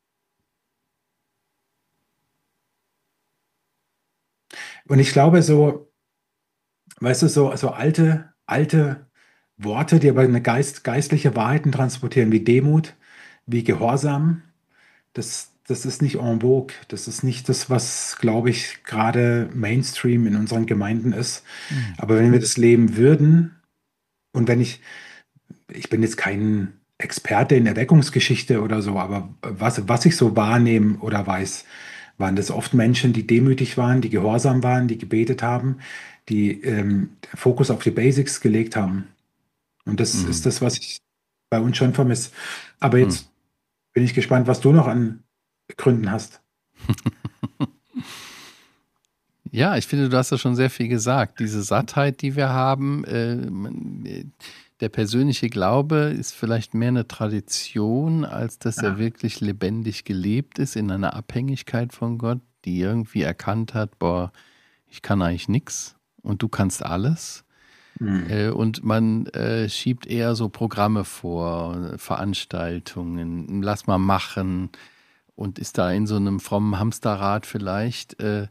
und ich glaube, so, weißt du, so, so alte, alte Worte, die aber eine Geist, geistliche Wahrheiten transportieren, wie Demut, wie Gehorsam, das, das ist nicht en vogue. Das ist nicht das, was, glaube ich, gerade Mainstream in unseren Gemeinden ist. Hm. Aber wenn wir das leben würden, und wenn ich, ich bin jetzt kein Experte in Erweckungsgeschichte oder so, aber was, was ich so wahrnehme oder weiß, waren das oft Menschen, die demütig waren, die gehorsam waren, die gebetet haben, die ähm, Fokus auf die Basics gelegt haben. Und das ist Hm. das, was ich bei uns schon vermisse. Aber Hm. jetzt bin ich gespannt, was du noch an Gründen hast. Ja, ich finde, du hast ja schon sehr viel gesagt. Diese Sattheit, die wir haben, äh, man, äh, der persönliche Glaube ist vielleicht mehr eine Tradition, als dass er Ja. wirklich lebendig gelebt ist in einer Abhängigkeit von Gott, die irgendwie erkannt hat, boah, ich kann eigentlich nichts und du kannst alles. Hm. Äh, und man äh, schiebt eher so Programme vor, Veranstaltungen, lass mal machen und ist da in so einem frommen Hamsterrad vielleicht. Äh,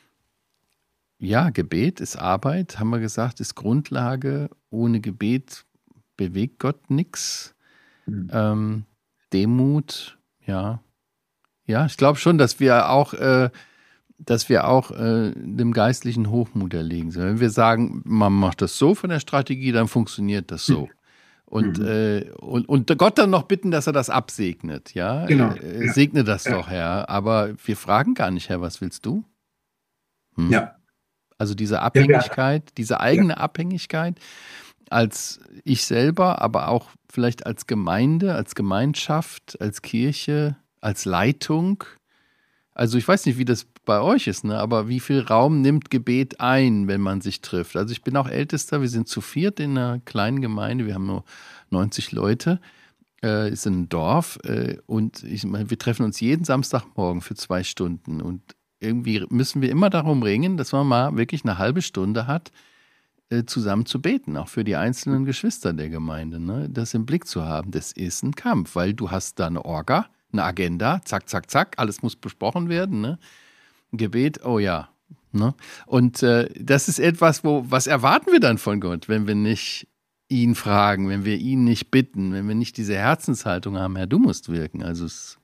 Ja, Gebet ist Arbeit, haben wir gesagt, ist Grundlage. Ohne Gebet bewegt Gott nichts. Hm. Ähm, Demut, ja. Ja, ich glaube schon, dass wir auch, äh, dass wir auch äh, dem geistlichen Hochmut erlegen sind. Wenn wir sagen, man macht das so von der Strategie, dann funktioniert das so. Und, Mhm. äh, und, und Gott dann noch bitten, dass er das absegnet, ja. Genau. Äh, Ja. segne das Ja. doch, Herr. Aber wir fragen gar nicht, Herr, was willst du? Hm? Ja. Also diese Ja, ja. Abhängigkeit, diese Ja. eigene Abhängigkeit als ich selber, aber auch vielleicht als Gemeinde, als Gemeinschaft, als Kirche, als Leitung. Also ich weiß nicht, wie das bei euch ist, ne? Aber wie viel Raum nimmt Gebet ein, wenn man sich trifft? Also ich bin auch Ältester, wir sind zu viert in einer kleinen Gemeinde, wir haben nur neunzig Leute, äh, ist ein Dorf äh, und ich meine, wir treffen uns jeden Samstagmorgen für zwei Stunden und irgendwie müssen wir immer darum ringen, dass man mal wirklich eine halbe Stunde hat, äh, zusammen zu beten, auch für die einzelnen Geschwister der Gemeinde, ne? Das im Blick zu haben. Das ist ein Kampf, weil du hast da eine Orga, eine Agenda, zack, zack, zack, alles muss besprochen werden, ne? Gebet, oh ja. Ne? Und äh, das ist etwas, wo, was erwarten wir dann von Gott, wenn wir nicht ihn fragen, wenn wir ihn nicht bitten, wenn wir nicht diese Herzenshaltung haben, Herr, du musst wirken. Also es,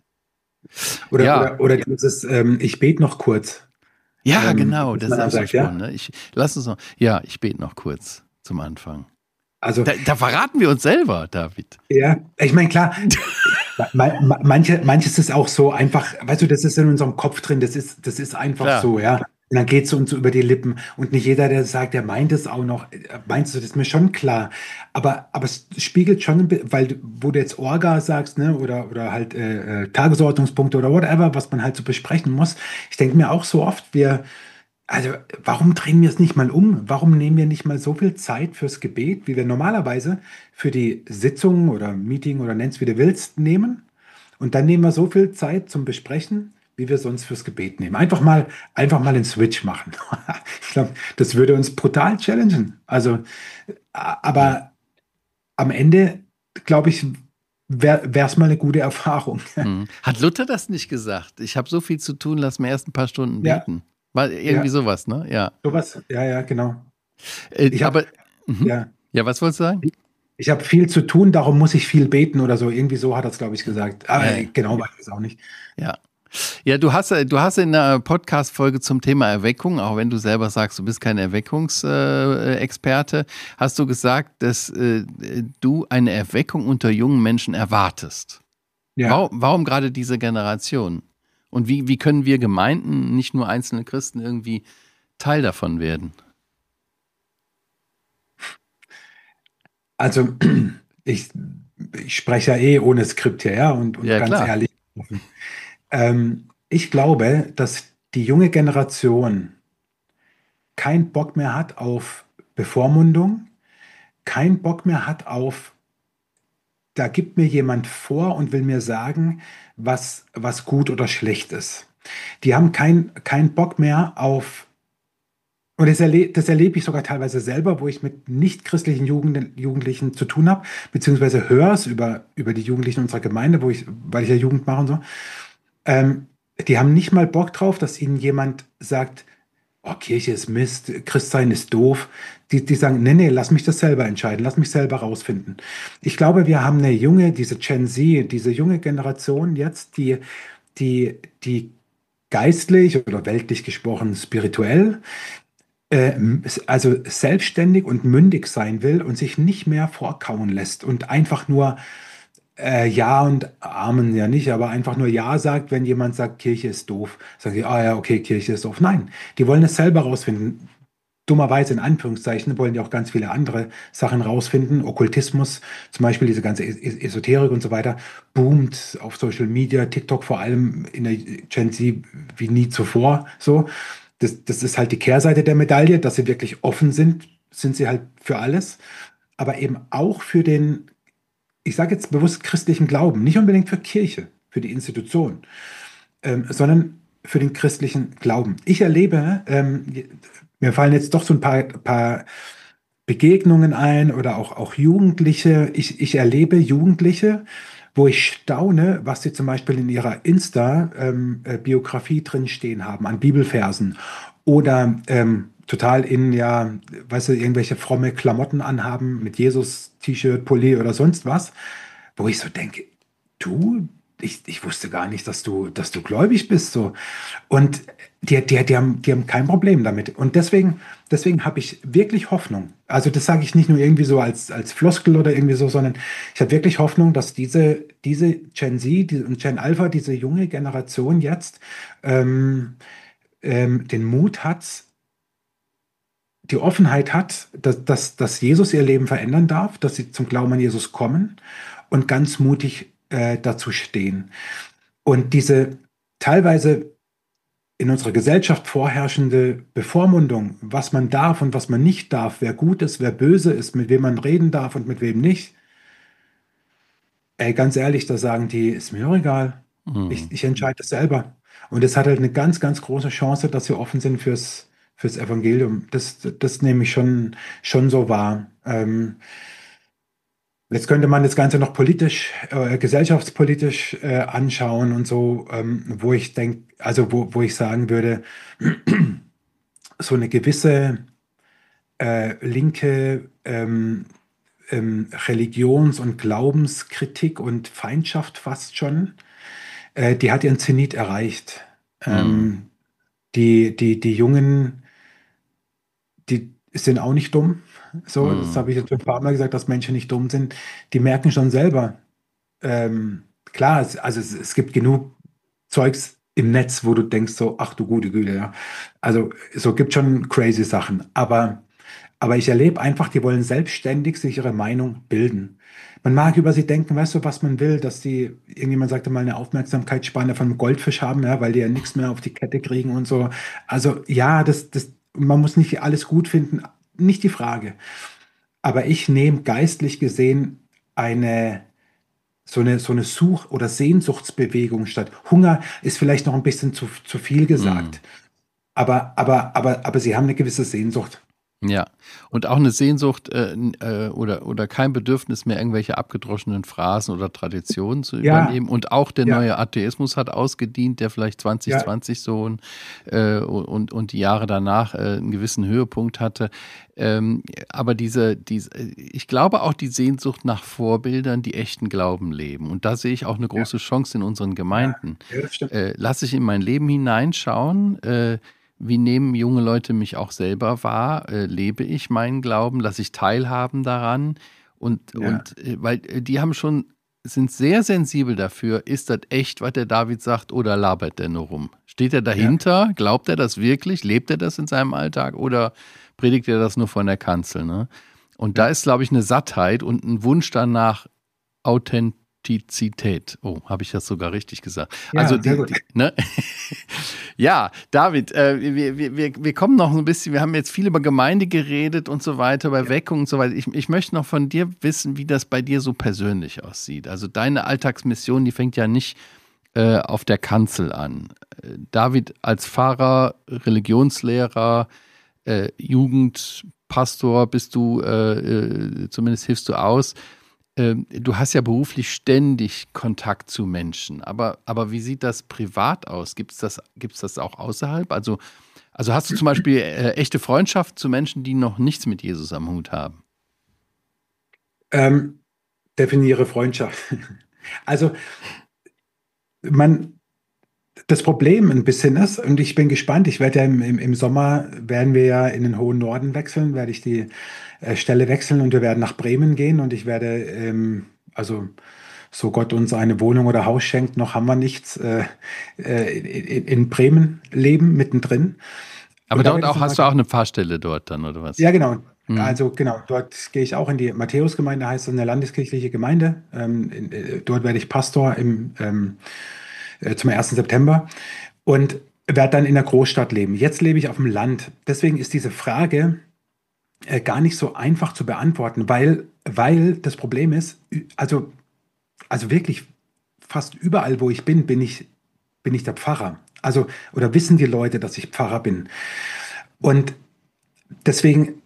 Oder, ja. oder, oder dieses, ähm, ich bete noch kurz. Ja, Ähm, genau, dass das man ist dann auch so sagt, ja. spannend. Ne? Ich, lass uns noch, ja, ich bete noch kurz zum Anfang. Also, Da, da verraten wir uns selber, David. ja, ich meine, klar, ma- ma- manche, manches ist auch so einfach, weißt du, das ist in unserem Kopf drin, das ist, das ist einfach Klar. so, ja. Und dann geht es uns über die Lippen. Und nicht jeder, der sagt, der meint es auch noch, äh, meinst du, das ist mir schon klar. Aber, aber es spiegelt schon, ein bi- weil, du- wo du jetzt Orga sagst, ne, oder, oder halt äh, äh, Tagesordnungspunkte oder whatever, was man halt so besprechen muss. Ich denke mir auch so oft, wir, also warum drehen wir es nicht mal um? Warum nehmen wir nicht mal so viel Zeit fürs Gebet, wie wir normalerweise für die Sitzung oder Meeting oder nenn's wie du willst nehmen? Und dann nehmen wir so viel Zeit zum Besprechen, wie wir sonst fürs Gebet nehmen. Einfach mal, einfach mal den Switch machen. Ich glaube, das würde uns brutal challengen. Also, a- aber Ja. am Ende, glaube ich, wäre es mal eine gute Erfahrung. Hm. Hat Luther das nicht gesagt? Ich habe so viel zu tun, lass mir erst ein paar Stunden Ja, beten. War irgendwie ja, sowas, ne? Ja. sowas. Ja, ja, genau. Äh, Ich habe, aber, mhm. ja. Ja, was wolltest du sagen? Ich habe viel zu tun, darum muss ich viel beten oder so. Irgendwie so hat er es, glaube ich, gesagt. Aber Ja, genau weiß ich es auch nicht. ja. Ja, du hast, du hast in einer Podcast-Folge zum Thema Erweckung, auch wenn du selber sagst, du bist kein Erweckungsexperte, hast du gesagt, dass äh, du eine Erweckung unter jungen Menschen erwartest. Ja. Warum, warum gerade diese Generation? Und wie, wie können wir Gemeinden, nicht nur einzelne Christen, irgendwie Teil davon werden? Also ich, ich spreche ja eh ohne Skript hier, ja, und, und Ja, ganz klar. ehrlich. Ähm, ich glaube, dass die junge Generation keinen Bock mehr hat auf Bevormundung, keinen Bock mehr hat auf, da gibt mir jemand vor und will mir sagen, was, was gut oder schlecht ist. Die haben keinen keinen Bock mehr auf, und das, erle das erlebe ich sogar teilweise selber, wo ich mit nichtchristlichen Jugend Jugendlichen zu tun habe, beziehungsweise höre es über, über die Jugendlichen unserer Gemeinde, wo ich, weil ich ja Jugend mache und so. Ähm, die haben nicht mal Bock drauf, dass ihnen jemand sagt, oh, Kirche ist Mist, Christsein ist doof. Die, die sagen, nee, nee, lass mich das selber entscheiden, lass mich selber rausfinden. Ich glaube, wir haben eine junge, diese Gen Z, diese junge Generation jetzt, die, die, die geistlich oder weltlich gesprochen spirituell, äh, also selbstständig und mündig sein will und sich nicht mehr vorkauen lässt und einfach nur äh, Ja und Amen ja nicht, aber einfach nur Ja sagt, wenn jemand sagt, Kirche ist doof. Sagen sie, ah ja, okay, Kirche ist doof. Nein, die wollen es selber rausfinden. Dummerweise in Anführungszeichen wollen die auch ganz viele andere Sachen rausfinden. Okkultismus, zum Beispiel diese ganze Es- Es- Esoterik und so weiter, boomt auf Social Media, TikTok vor allem in der Gen Z wie nie zuvor. So, das, das ist halt die Kehrseite der Medaille, dass sie wirklich offen sind, sind sie halt für alles, aber eben auch für den, ich sage jetzt bewusst christlichen Glauben, nicht unbedingt für Kirche, für die Institution, ähm, sondern für den christlichen Glauben. Ich erlebe, ähm, mir fallen jetzt doch so ein paar, paar Begegnungen ein oder auch, auch Jugendliche. Ich, ich erlebe Jugendliche, wo ich staune, was sie zum Beispiel in ihrer Insta-Biografie drin stehen haben an Bibelversen oder ähm, total in, ja, weißt du, irgendwelche fromme Klamotten anhaben mit Jesus-T-Shirt, Pulli oder sonst was, wo ich so denke, du, ich, ich wusste gar nicht, dass du, dass du gläubig bist, so. Und die, die, die haben, die haben kein Problem damit. Und deswegen, deswegen habe ich wirklich Hoffnung. Also das sage ich nicht nur irgendwie so als, als Floskel oder irgendwie so, sondern ich habe wirklich Hoffnung, dass diese, diese Gen Z die, und Gen Alpha, diese junge Generation jetzt ähm, ähm, den Mut hat, die Offenheit hat, dass, dass, dass Jesus ihr Leben verändern darf, dass sie zum Glauben an Jesus kommen und ganz mutig äh, dazu stehen. Und diese teilweise in unserer Gesellschaft vorherrschende Bevormundung, was man darf und was man nicht darf, wer gut ist, wer böse ist, mit wem man reden darf und mit wem nicht, ey, ganz ehrlich, da sagen die, ist mir doch egal. Ich, Mhm. ich entscheide es selber. Und es hat halt eine ganz, ganz große Chance, dass wir offen sind fürs, fürs Evangelium. Das, das nehme ich schon, schon so wahr. Ähm, Jetzt könnte man das Ganze noch politisch, äh, gesellschaftspolitisch äh, anschauen und so, ähm, wo ich denke, also wo, wo ich sagen würde, so eine gewisse äh, linke ähm, ähm, Religions- und Glaubenskritik und Feindschaft fast schon, äh, die hat ihren Zenit erreicht. Mhm. Ähm, die, die, die Jungen, die sind auch nicht dumm. So, das Mhm. habe ich jetzt schon ein paar Mal gesagt, dass Menschen nicht dumm sind. Die merken schon selber, ähm, klar, es, also es, es gibt genug Zeugs im Netz, wo du denkst so, ach du gute Güte, ja. Also so gibt schon crazy Sachen. Aber, aber ich erlebe einfach, die wollen selbstständig sich ihre Meinung bilden. Man mag über sie denken, weißt du, was man will, dass die, irgendjemand sagte mal, eine Aufmerksamkeitsspanne von einem Goldfisch haben, ja, weil die ja nichts mehr auf die Kette kriegen und so. Also ja, das, das, man muss nicht alles gut finden, nicht die Frage. Aber ich nehme geistlich gesehen eine so eine, so eine Such- oder Sehnsuchtsbewegung statt. Hunger ist vielleicht noch ein bisschen zu, zu viel Mhm. gesagt, aber, aber, aber, aber sie haben eine gewisse Sehnsucht. Ja, und auch eine Sehnsucht äh, n- äh, oder, oder kein Bedürfnis mehr, irgendwelche abgedroschenen Phrasen oder Traditionen zu Ja, übernehmen. Und auch der ja, neue Atheismus hat ausgedient, der vielleicht ja, zwanzig zwanzig so ein, äh, und, und die Jahre danach äh, einen gewissen Höhepunkt hatte. Ähm, aber diese, diese, ich glaube auch die Sehnsucht nach Vorbildern, die echten Glauben leben. Und da sehe ich auch eine ja, große Chance in unseren ja, Gemeinden. ja, das stimmt. Äh, lasse ich in mein Leben hineinschauen? Äh, wie nehmen junge Leute mich auch selber wahr? Äh, lebe ich meinen Glauben? Lasse ich teilhaben daran? Und, Ja, und äh, weil äh, die haben schon, sind sehr sensibel dafür, ist das echt, was der David sagt, oder labert der nur rum? Steht er ja, dahinter? Glaubt er das wirklich? Lebt er das in seinem Alltag? Oder predigt er das nur von der Kanzel? Ne? Und da ja, ist, glaube ich, eine Sattheit und ein Wunsch danach, Authentizität. Oh, habe ich das sogar richtig gesagt? Also ja, sehr die, gut. die ne? Ja, David, äh, wir, wir, wir wir kommen noch ein bisschen, wir haben jetzt viel über Gemeinde geredet und so weiter, über Ja, Weckung und so weiter. Ich, ich möchte noch von dir wissen, wie das bei dir so persönlich aussieht. Also deine Alltagsmission, die fängt ja nicht äh, auf der Kanzel an. Äh, David als Pfarrer, Religionslehrer, äh, Jugendpastor bist du, äh, äh, zumindest hilfst du aus. Ähm, du hast ja beruflich ständig Kontakt zu Menschen, aber, aber wie sieht das privat aus? Gibt es das, gibt's das auch außerhalb? Also, also hast du zum Beispiel äh, echte Freundschaft zu Menschen, die noch nichts mit Jesus am Hut haben? ähm, definiere Freundschaft. Also man, das Problem ein bisschen ist, und ich bin gespannt, ich werde ja im, im, im Sommer, werden wir ja in den hohen Norden wechseln, werde ich die äh, Stelle wechseln und wir werden nach Bremen gehen und ich werde, ähm, also so Gott uns eine Wohnung oder Haus schenkt, noch haben wir nichts, äh, äh, in, in Bremen leben, mittendrin. Aber Und da dort wird es auch nochmal, hast du auch eine Pfarrstelle dort dann, oder was? ja genau, Hm. also genau, dort gehe ich auch in die Matthäusgemeinde, heißt das eine landeskirchliche Gemeinde. Ähm, in, äh, dort werde ich Pastor im, ähm, äh, zum ersten September. Und werde dann in der Großstadt leben. Jetzt lebe ich auf dem Land. Deswegen ist diese Frage äh, gar nicht so einfach zu beantworten, weil, weil das Problem ist, ü- also, also wirklich fast überall, wo ich bin, bin ich, bin ich der Pfarrer. Also, oder wissen die Leute, dass ich Pfarrer bin. Und deswegen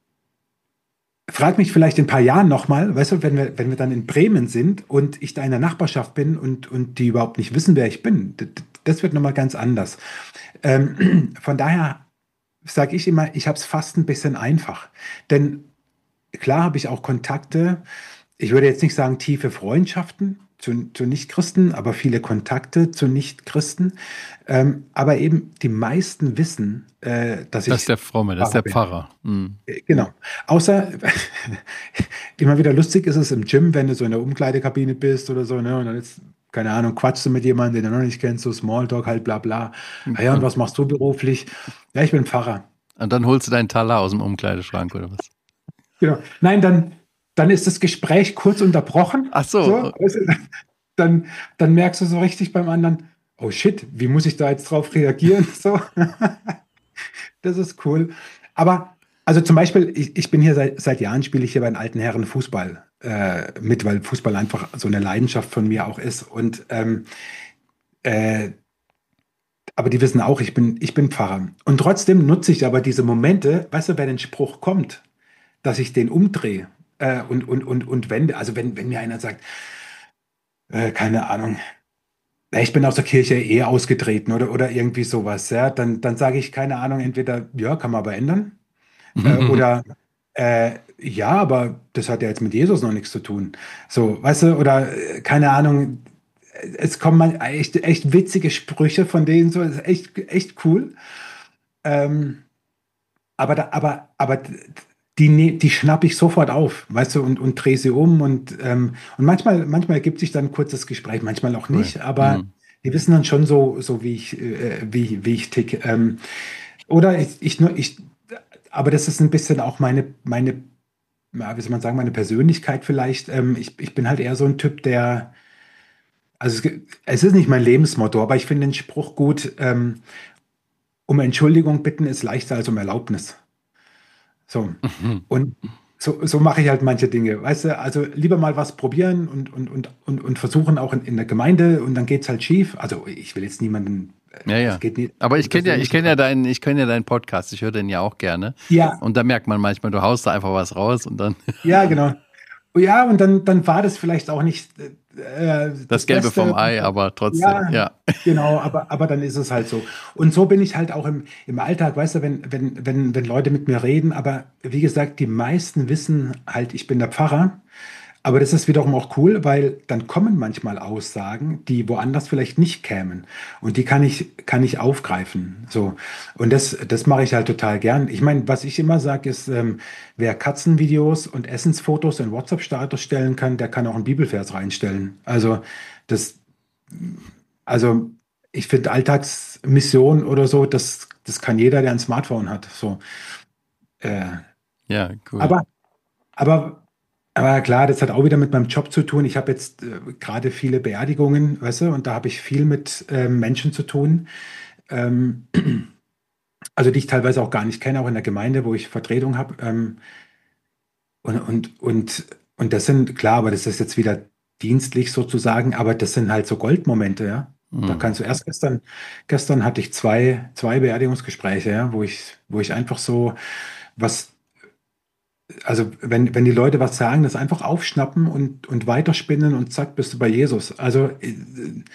frag mich vielleicht in ein paar Jahren nochmal, weißt du, wenn wir, wenn wir dann in Bremen sind und ich da in der Nachbarschaft bin und, und die überhaupt nicht wissen, wer ich bin. Das, das wird nochmal ganz anders. Ähm, von daher sage ich immer, ich habe es fast ein bisschen einfach. Denn klar habe ich auch Kontakte. Ich würde jetzt nicht sagen tiefe Freundschaften zu, zu Nichtchristen, aber viele Kontakte zu Nichtchristen. Ähm, aber eben die meisten wissen, äh, dass Das ist ich der Fromme, das ist Pfarrer der bin. Pfarrer. Hm. Äh, Genau. Außer immer wieder lustig ist es im Gym, wenn du so in der Umkleidekabine bist oder so, ne? Und dann ist, keine Ahnung, quatschst du mit jemandem, den du noch nicht kennst, so Smalltalk, halt bla bla. Ah ja, und was machst du beruflich? Ja, ich bin Pfarrer. Und dann holst du deinen Taler aus dem Umkleideschrank, oder was? Genau. Nein, dann, dann ist das Gespräch kurz unterbrochen. Ach so. So, weißt du, dann, dann merkst du so richtig beim anderen, oh shit, wie muss ich da jetzt drauf reagieren? So, das ist cool. Aber, also zum Beispiel, ich, ich bin hier seit, seit Jahren, spiele ich hier bei den alten Herren Fußball äh, mit, weil Fußball einfach so eine Leidenschaft von mir auch ist. Und ähm, äh, aber die wissen auch, ich bin, ich bin Pfarrer. Und trotzdem nutze ich aber diese Momente, weißt du, wenn ein Spruch kommt, dass ich den umdrehe äh, und, und, und, und wende. Also wenn, wenn mir einer sagt, äh, keine Ahnung, "Na, ich bin aus der Kirche eh ausgetreten oder, oder irgendwie sowas, ja, dann, dann sage ich, keine Ahnung, entweder, ja, kann man aber ändern, äh, oder äh, ja, aber das hat ja jetzt mit Jesus noch nichts zu tun. So, weißt du, oder äh, keine Ahnung, es kommen mal echt, echt witzige Sprüche von denen, so, das ist echt, echt cool. Ähm, Aber, da, aber, aber die, ne- die schnappe ich sofort auf, weißt du, und, und drehe sie um. Und, ähm, und manchmal, manchmal ergibt sich dann ein kurzes Gespräch, manchmal auch Cool. nicht, aber Hm. die wissen dann schon so, so wie ich, äh, wie, wie ich tick. Ähm, oder ich, ich, nur- ich, aber das ist ein bisschen auch meine, meine, ja, wie soll man sagen, meine Persönlichkeit vielleicht. Ähm, ich, ich bin halt eher so ein Typ, der, also es, ge- es ist nicht mein Lebensmotto, aber ich finde den Spruch gut, ähm, um Entschuldigung bitten ist leichter als um Erlaubnis. So. Und so, so mache ich halt manche Dinge. Weißt du, also lieber mal was probieren und, und, und, und, und versuchen auch in, in der Gemeinde und dann geht es halt schief. Also ich will jetzt niemanden, äh, Ja, es ja. geht nicht Aber um ich kenne ja, ich persönliche kenne ja Sachen. deinen, ich kenne ja deinen Podcast. Ich höre den ja auch gerne. Ja, Und da merkt man manchmal, du haust da einfach was raus und dann ja, genau. Ja, und dann, dann war das vielleicht auch nicht äh, äh, das das Gelbe vom Beste. Ei, aber trotzdem, Ja, ja. genau, aber, aber dann ist es halt so. Und so bin ich halt auch im, im Alltag, weißt du, wenn, wenn, wenn, wenn Leute mit mir reden, aber wie gesagt, die meisten wissen halt, ich bin der Pfarrer. Aber das ist wiederum auch cool, weil dann kommen manchmal Aussagen, die woanders vielleicht nicht kämen. Und die kann ich, kann ich aufgreifen. So. Und das, das mache ich halt total gern. Ich meine, was ich immer sage, ist, ähm, wer Katzenvideos und Essensfotos in WhatsApp-Status stellen kann, der kann auch einen Bibelvers reinstellen. Also, das, also ich finde Alltagsmission oder so, das, das kann jeder, der ein Smartphone hat. So. Äh, Ja, cool. aber Aber, aber klar, das hat auch wieder mit meinem Job zu tun. Ich habe jetzt äh, gerade viele Beerdigungen, weißt du, und da habe ich viel mit ähm, Menschen zu tun, ähm, also die ich teilweise auch gar nicht kenne, auch in der Gemeinde, wo ich Vertretung habe. Ähm, und, und, und, und das sind, klar, aber das ist jetzt wieder dienstlich sozusagen, aber das sind halt so Goldmomente, ja. Da Hm. kannst du erst gestern, gestern hatte ich zwei, zwei Beerdigungsgespräche, ja, wo ich, wo ich einfach so was. Also wenn, wenn die Leute was sagen, das einfach aufschnappen und, und weiterspinnen und zack, bist du bei Jesus. Also äh,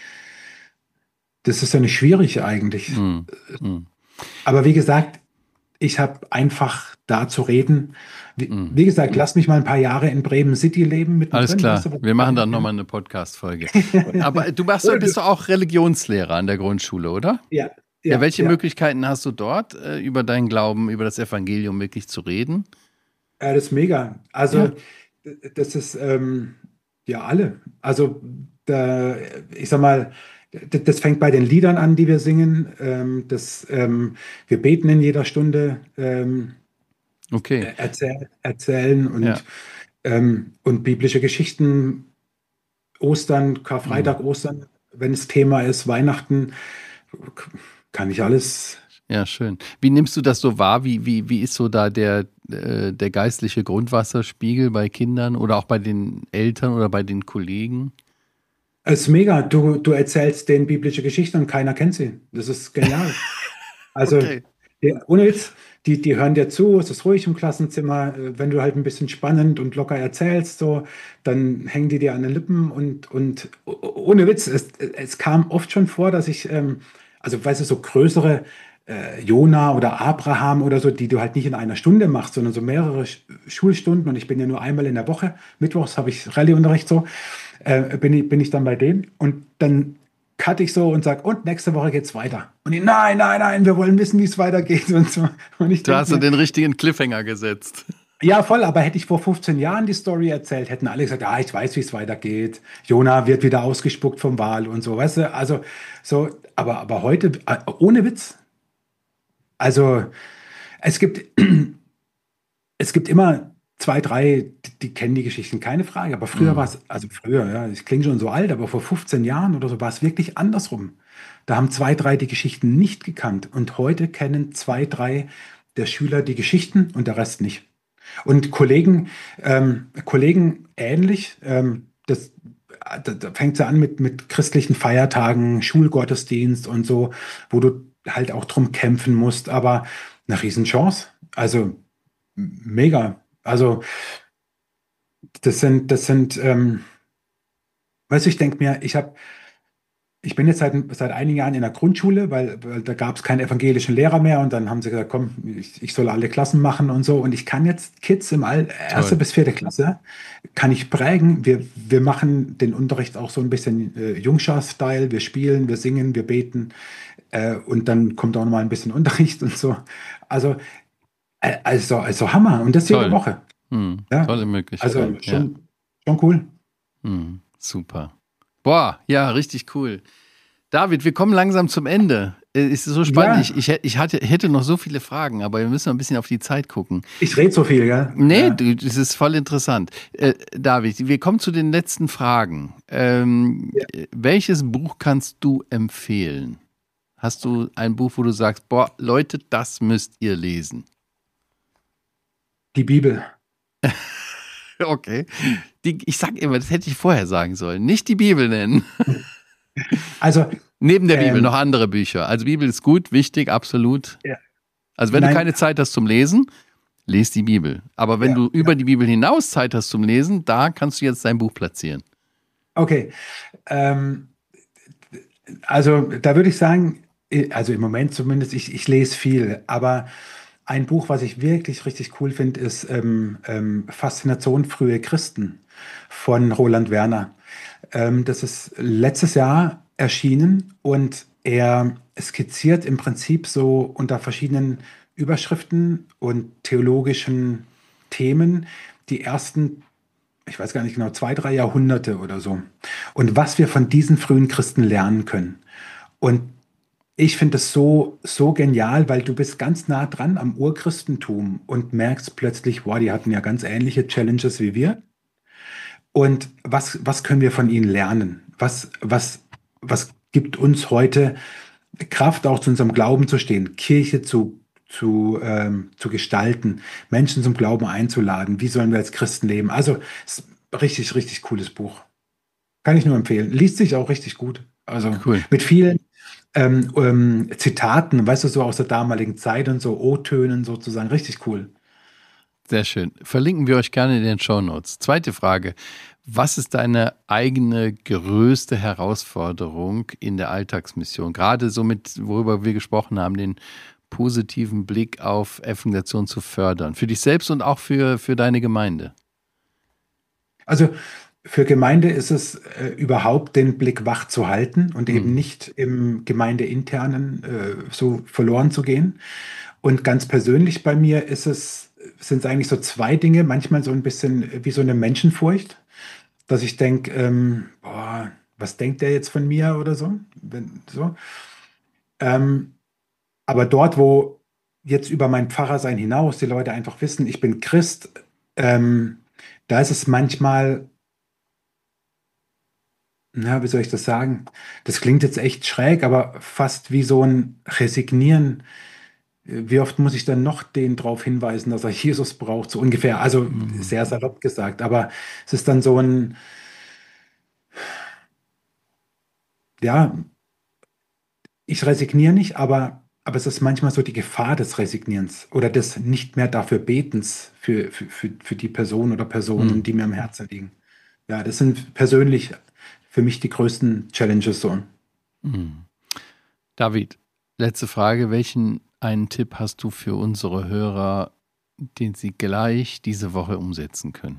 das ist ja nicht schwierig eigentlich. Hm. Hm. Aber wie gesagt, ich habe einfach da zu reden. Wie, mm. wie gesagt, lass mich mal ein paar Jahre in Bremen City leben. Mittendrin, Alles klar, weißt du, wir machen dann nochmal eine Podcast-Folge. Aber du machst, bist doch auch Religionslehrer an der Grundschule, oder? Ja. Ja, ja welche ja. Möglichkeiten hast du dort, äh, über deinen Glauben, über das Evangelium wirklich zu reden? Ja, das ist mega. Also, ja. das ist, ähm, ja, alle. Also, da, ich sag mal, das fängt bei den Liedern an, die wir singen. Ähm, das, ähm, wir beten in jeder Stunde, ähm, okay. erzähl, erzählen und, ja. ähm, und biblische Geschichten, Ostern, Karfreitag, mhm. Ostern, wenn es Thema ist, Weihnachten, kann ich alles. Ja, schön. Wie nimmst du das so wahr? Wie, wie, wie ist so da der, äh, der geistliche Grundwasserspiegel bei Kindern oder auch bei den Eltern oder bei den Kollegen? Es ist mega. Du, du erzählst denen biblische Geschichten und keiner kennt sie. Das ist genial. Also, okay. die, ohne Witz, die, die hören dir zu, es ist ruhig im Klassenzimmer. Wenn du halt ein bisschen spannend und locker erzählst, so, dann hängen die dir an den Lippen und, und ohne Witz, es, es kam oft schon vor, dass ich, ähm, also weißt du, so größere äh, Jona oder Abraham oder so, die du halt nicht in einer Stunde machst, sondern so mehrere Schulstunden, und ich bin ja nur einmal in der Woche, mittwochs habe ich Rallyeunterricht so, äh, bin, ich, bin ich dann bei denen und dann cutte ich so und sage, und nächste Woche geht's weiter. Und die, nein, nein, nein, wir wollen wissen, wie es weitergeht und so. Und ich du hast mir, du den richtigen Cliffhanger gesetzt. Ja, voll, aber hätte ich vor fünfzehn Jahren die Story erzählt, hätten alle gesagt, ah, ich weiß, wie es weitergeht. Jona wird wieder ausgespuckt vom Wal und so, weißt du? Also, so, aber, aber heute, ohne Witz. Also, es gibt, es gibt immer zwei, drei, die, die kennen die Geschichten, keine Frage. Aber früher mm. war es, also früher, ja, ich klinge schon so alt, aber vor fünfzehn Jahren oder so war es wirklich andersrum. Da haben zwei, drei die Geschichten nicht gekannt. Und heute kennen zwei, drei der Schüler die Geschichten und der Rest nicht. Und Kollegen, ähm, Kollegen ähnlich, ähm, das, da, da fängt es ja an mit, mit christlichen Feiertagen, Schulgottesdienst und so, wo du halt auch drum kämpfen musst, aber eine Riesenchance. Also mega. Also das sind, das sind, ähm, weißt du, ich denke mir, ich habe Ich bin jetzt seit, seit einigen Jahren in der Grundschule, weil, weil da gab es keinen evangelischen Lehrer mehr und dann haben sie gesagt, komm, ich, ich soll alle Klassen machen und so. Und ich kann jetzt Kids im All, erste bis vierte Klasse, kann ich prägen. Wir, wir machen den Unterricht auch so ein bisschen äh, Jungschar-Style. Wir spielen, wir singen, wir beten äh, und dann kommt auch noch mal ein bisschen Unterricht und so. Also, äh, also, also Hammer. Und das Toll. jede Woche. Hm, ja. Tolle Möglichkeit. Also schon, ja. schon cool. Hm, super. Boah, ja, richtig cool. David, wir kommen langsam zum Ende. Es ist so spannend. Ja. Ich, ich, ich hatte, hätte noch so viele Fragen, aber wir müssen noch ein bisschen auf die Zeit gucken. Ich rede so viel, ja? Nee, ja. das ist voll interessant. Äh, David, wir kommen zu den letzten Fragen. Ähm, ja. Welches Buch kannst du empfehlen? Hast du ein Buch, wo du sagst, boah, Leute, das müsst ihr lesen? Die Bibel. Okay. Die, ich sag immer, das hätte ich vorher sagen sollen. Nicht die Bibel nennen. Also neben der ähm, Bibel noch andere Bücher. Also Bibel ist gut, wichtig, absolut. Ja. Also wenn Nein. du keine Zeit hast zum Lesen, lese die Bibel. Aber wenn ja, du über ja. die Bibel hinaus Zeit hast zum Lesen, da kannst du jetzt dein Buch platzieren. Okay. Ähm, also da würde ich sagen, also im Moment zumindest, ich, ich lese viel, aber ein Buch, was ich wirklich richtig cool finde, ist ähm, ähm, Faszination frühe Christen von Roland Werner. Ähm, das ist letztes Jahr erschienen und er skizziert im Prinzip so unter verschiedenen Überschriften und theologischen Themen die ersten, ich weiß gar nicht genau, zwei, drei Jahrhunderte oder so. Und was wir von diesen frühen Christen lernen können. Und ich finde das so, so genial, weil du bist ganz nah dran am Urchristentum und merkst plötzlich, wow, die hatten ja ganz ähnliche Challenges wie wir. Und was, was können wir von ihnen lernen? Was, was, was gibt uns heute Kraft, auch zu unserem Glauben zu stehen, Kirche zu, zu, ähm, zu gestalten, Menschen zum Glauben einzuladen? Wie sollen wir als Christen leben? Also, es ist ein richtig, richtig cooles Buch. Kann ich nur empfehlen. Liest sich auch richtig gut. Also cool. Mit vielen ähm, ähm, Zitaten, weißt du, so aus der damaligen Zeit und so O-Tönen sozusagen. Richtig cool. Sehr schön. Verlinken wir euch gerne in den Shownotes. Zweite Frage. Was ist deine eigene größte Herausforderung in der Alltagsmission? Gerade so mit, worüber wir gesprochen haben, den positiven Blick auf Evangelisation zu fördern? Für dich selbst und auch für, für deine Gemeinde? Also für Gemeinde ist es äh, überhaupt den Blick wach zu halten und eben Mhm. nicht im Gemeindeinternen äh, so verloren zu gehen. Und ganz persönlich bei mir ist es, sind es eigentlich so zwei Dinge, manchmal so ein bisschen wie so eine Menschenfurcht, dass ich denke, ähm, boah, was denkt der jetzt von mir oder so? Wenn, so. Ähm, aber dort, wo jetzt über mein Pfarrersein hinaus die Leute einfach wissen, ich bin Christ, ähm, da ist es manchmal, na, wie soll ich das sagen? Das klingt jetzt echt schräg, aber fast wie so ein Resignieren. Wie oft muss ich dann noch den darauf hinweisen, dass er Jesus braucht, so ungefähr. Also Mhm. sehr salopp gesagt, aber es ist dann so ein, ja, ich resigniere nicht, aber, aber es ist manchmal so die Gefahr des Resignierens oder des nicht mehr dafür Betens für, für, für, für die Person oder Personen, Mhm. die mir am Herzen liegen. Ja, das sind persönlich für mich die größten Challenges so. Mhm. David, letzte Frage. Welchen einen Tipp hast du für unsere Hörer, den sie gleich diese Woche umsetzen können?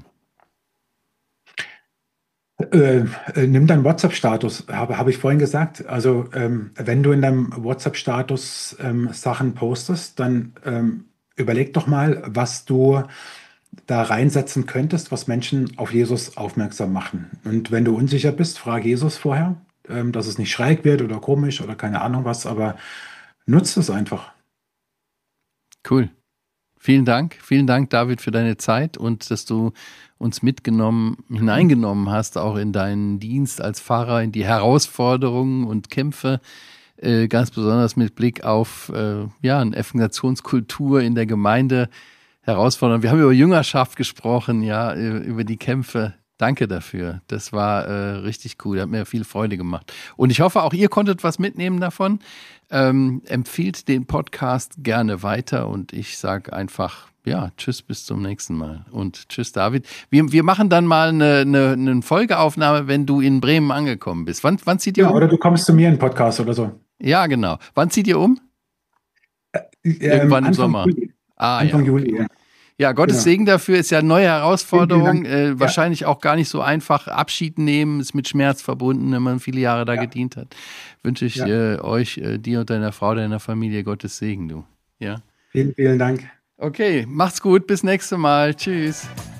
Äh, äh, nimm deinen WhatsApp-Status, habe, habe ich vorhin gesagt. Also, ähm, wenn du in deinem WhatsApp-Status ähm, Sachen postest, dann ähm, überleg doch mal, was du da reinsetzen könntest, was Menschen auf Jesus aufmerksam machen. Und wenn du unsicher bist, frag Jesus vorher, ähm, dass es nicht schräg wird oder komisch oder keine Ahnung was, aber nutzt es einfach. Cool. Vielen Dank. Vielen Dank, David, für deine Zeit und dass du uns mitgenommen, hineingenommen hast, auch in deinen Dienst als Pfarrer, in die Herausforderungen und Kämpfe, äh, ganz besonders mit Blick auf äh, ja, eine Evangelisationskultur in der Gemeinde herausfordern. Wir haben über Jüngerschaft gesprochen, ja, über die Kämpfe. Danke dafür. Das war äh, richtig cool. Hat mir viel Freude gemacht. Und ich hoffe, auch ihr konntet was mitnehmen davon. Ähm, empfiehlt den Podcast gerne weiter und ich sage einfach, ja, tschüss, bis zum nächsten Mal. Und tschüss, David. Wir, wir machen dann mal eine, eine, eine Folgeaufnahme, wenn du in Bremen angekommen bist. Wann, wann zieht ihr Ja, um? oder du kommst zu mir in den Podcast oder so. Ja, genau. Wann zieht ihr um? Ähm, Irgendwann im Anfang Sommer. Juli. Ah Anfang ja, okay. Juli, ja. Ja, Gottes Genau. Segen dafür, ist ja eine neue Vielen, vielen Herausforderung, Dank. äh, Ja, wahrscheinlich auch gar nicht so einfach. Abschied nehmen ist mit Schmerz verbunden, wenn man viele Jahre da ja, gedient hat. Wünsche ich ja. äh, euch, äh, dir und deiner Frau, deiner Familie Gottes Segen, du. Ja. Vielen, vielen Dank. Okay, macht's gut, bis nächstes Mal. Tschüss.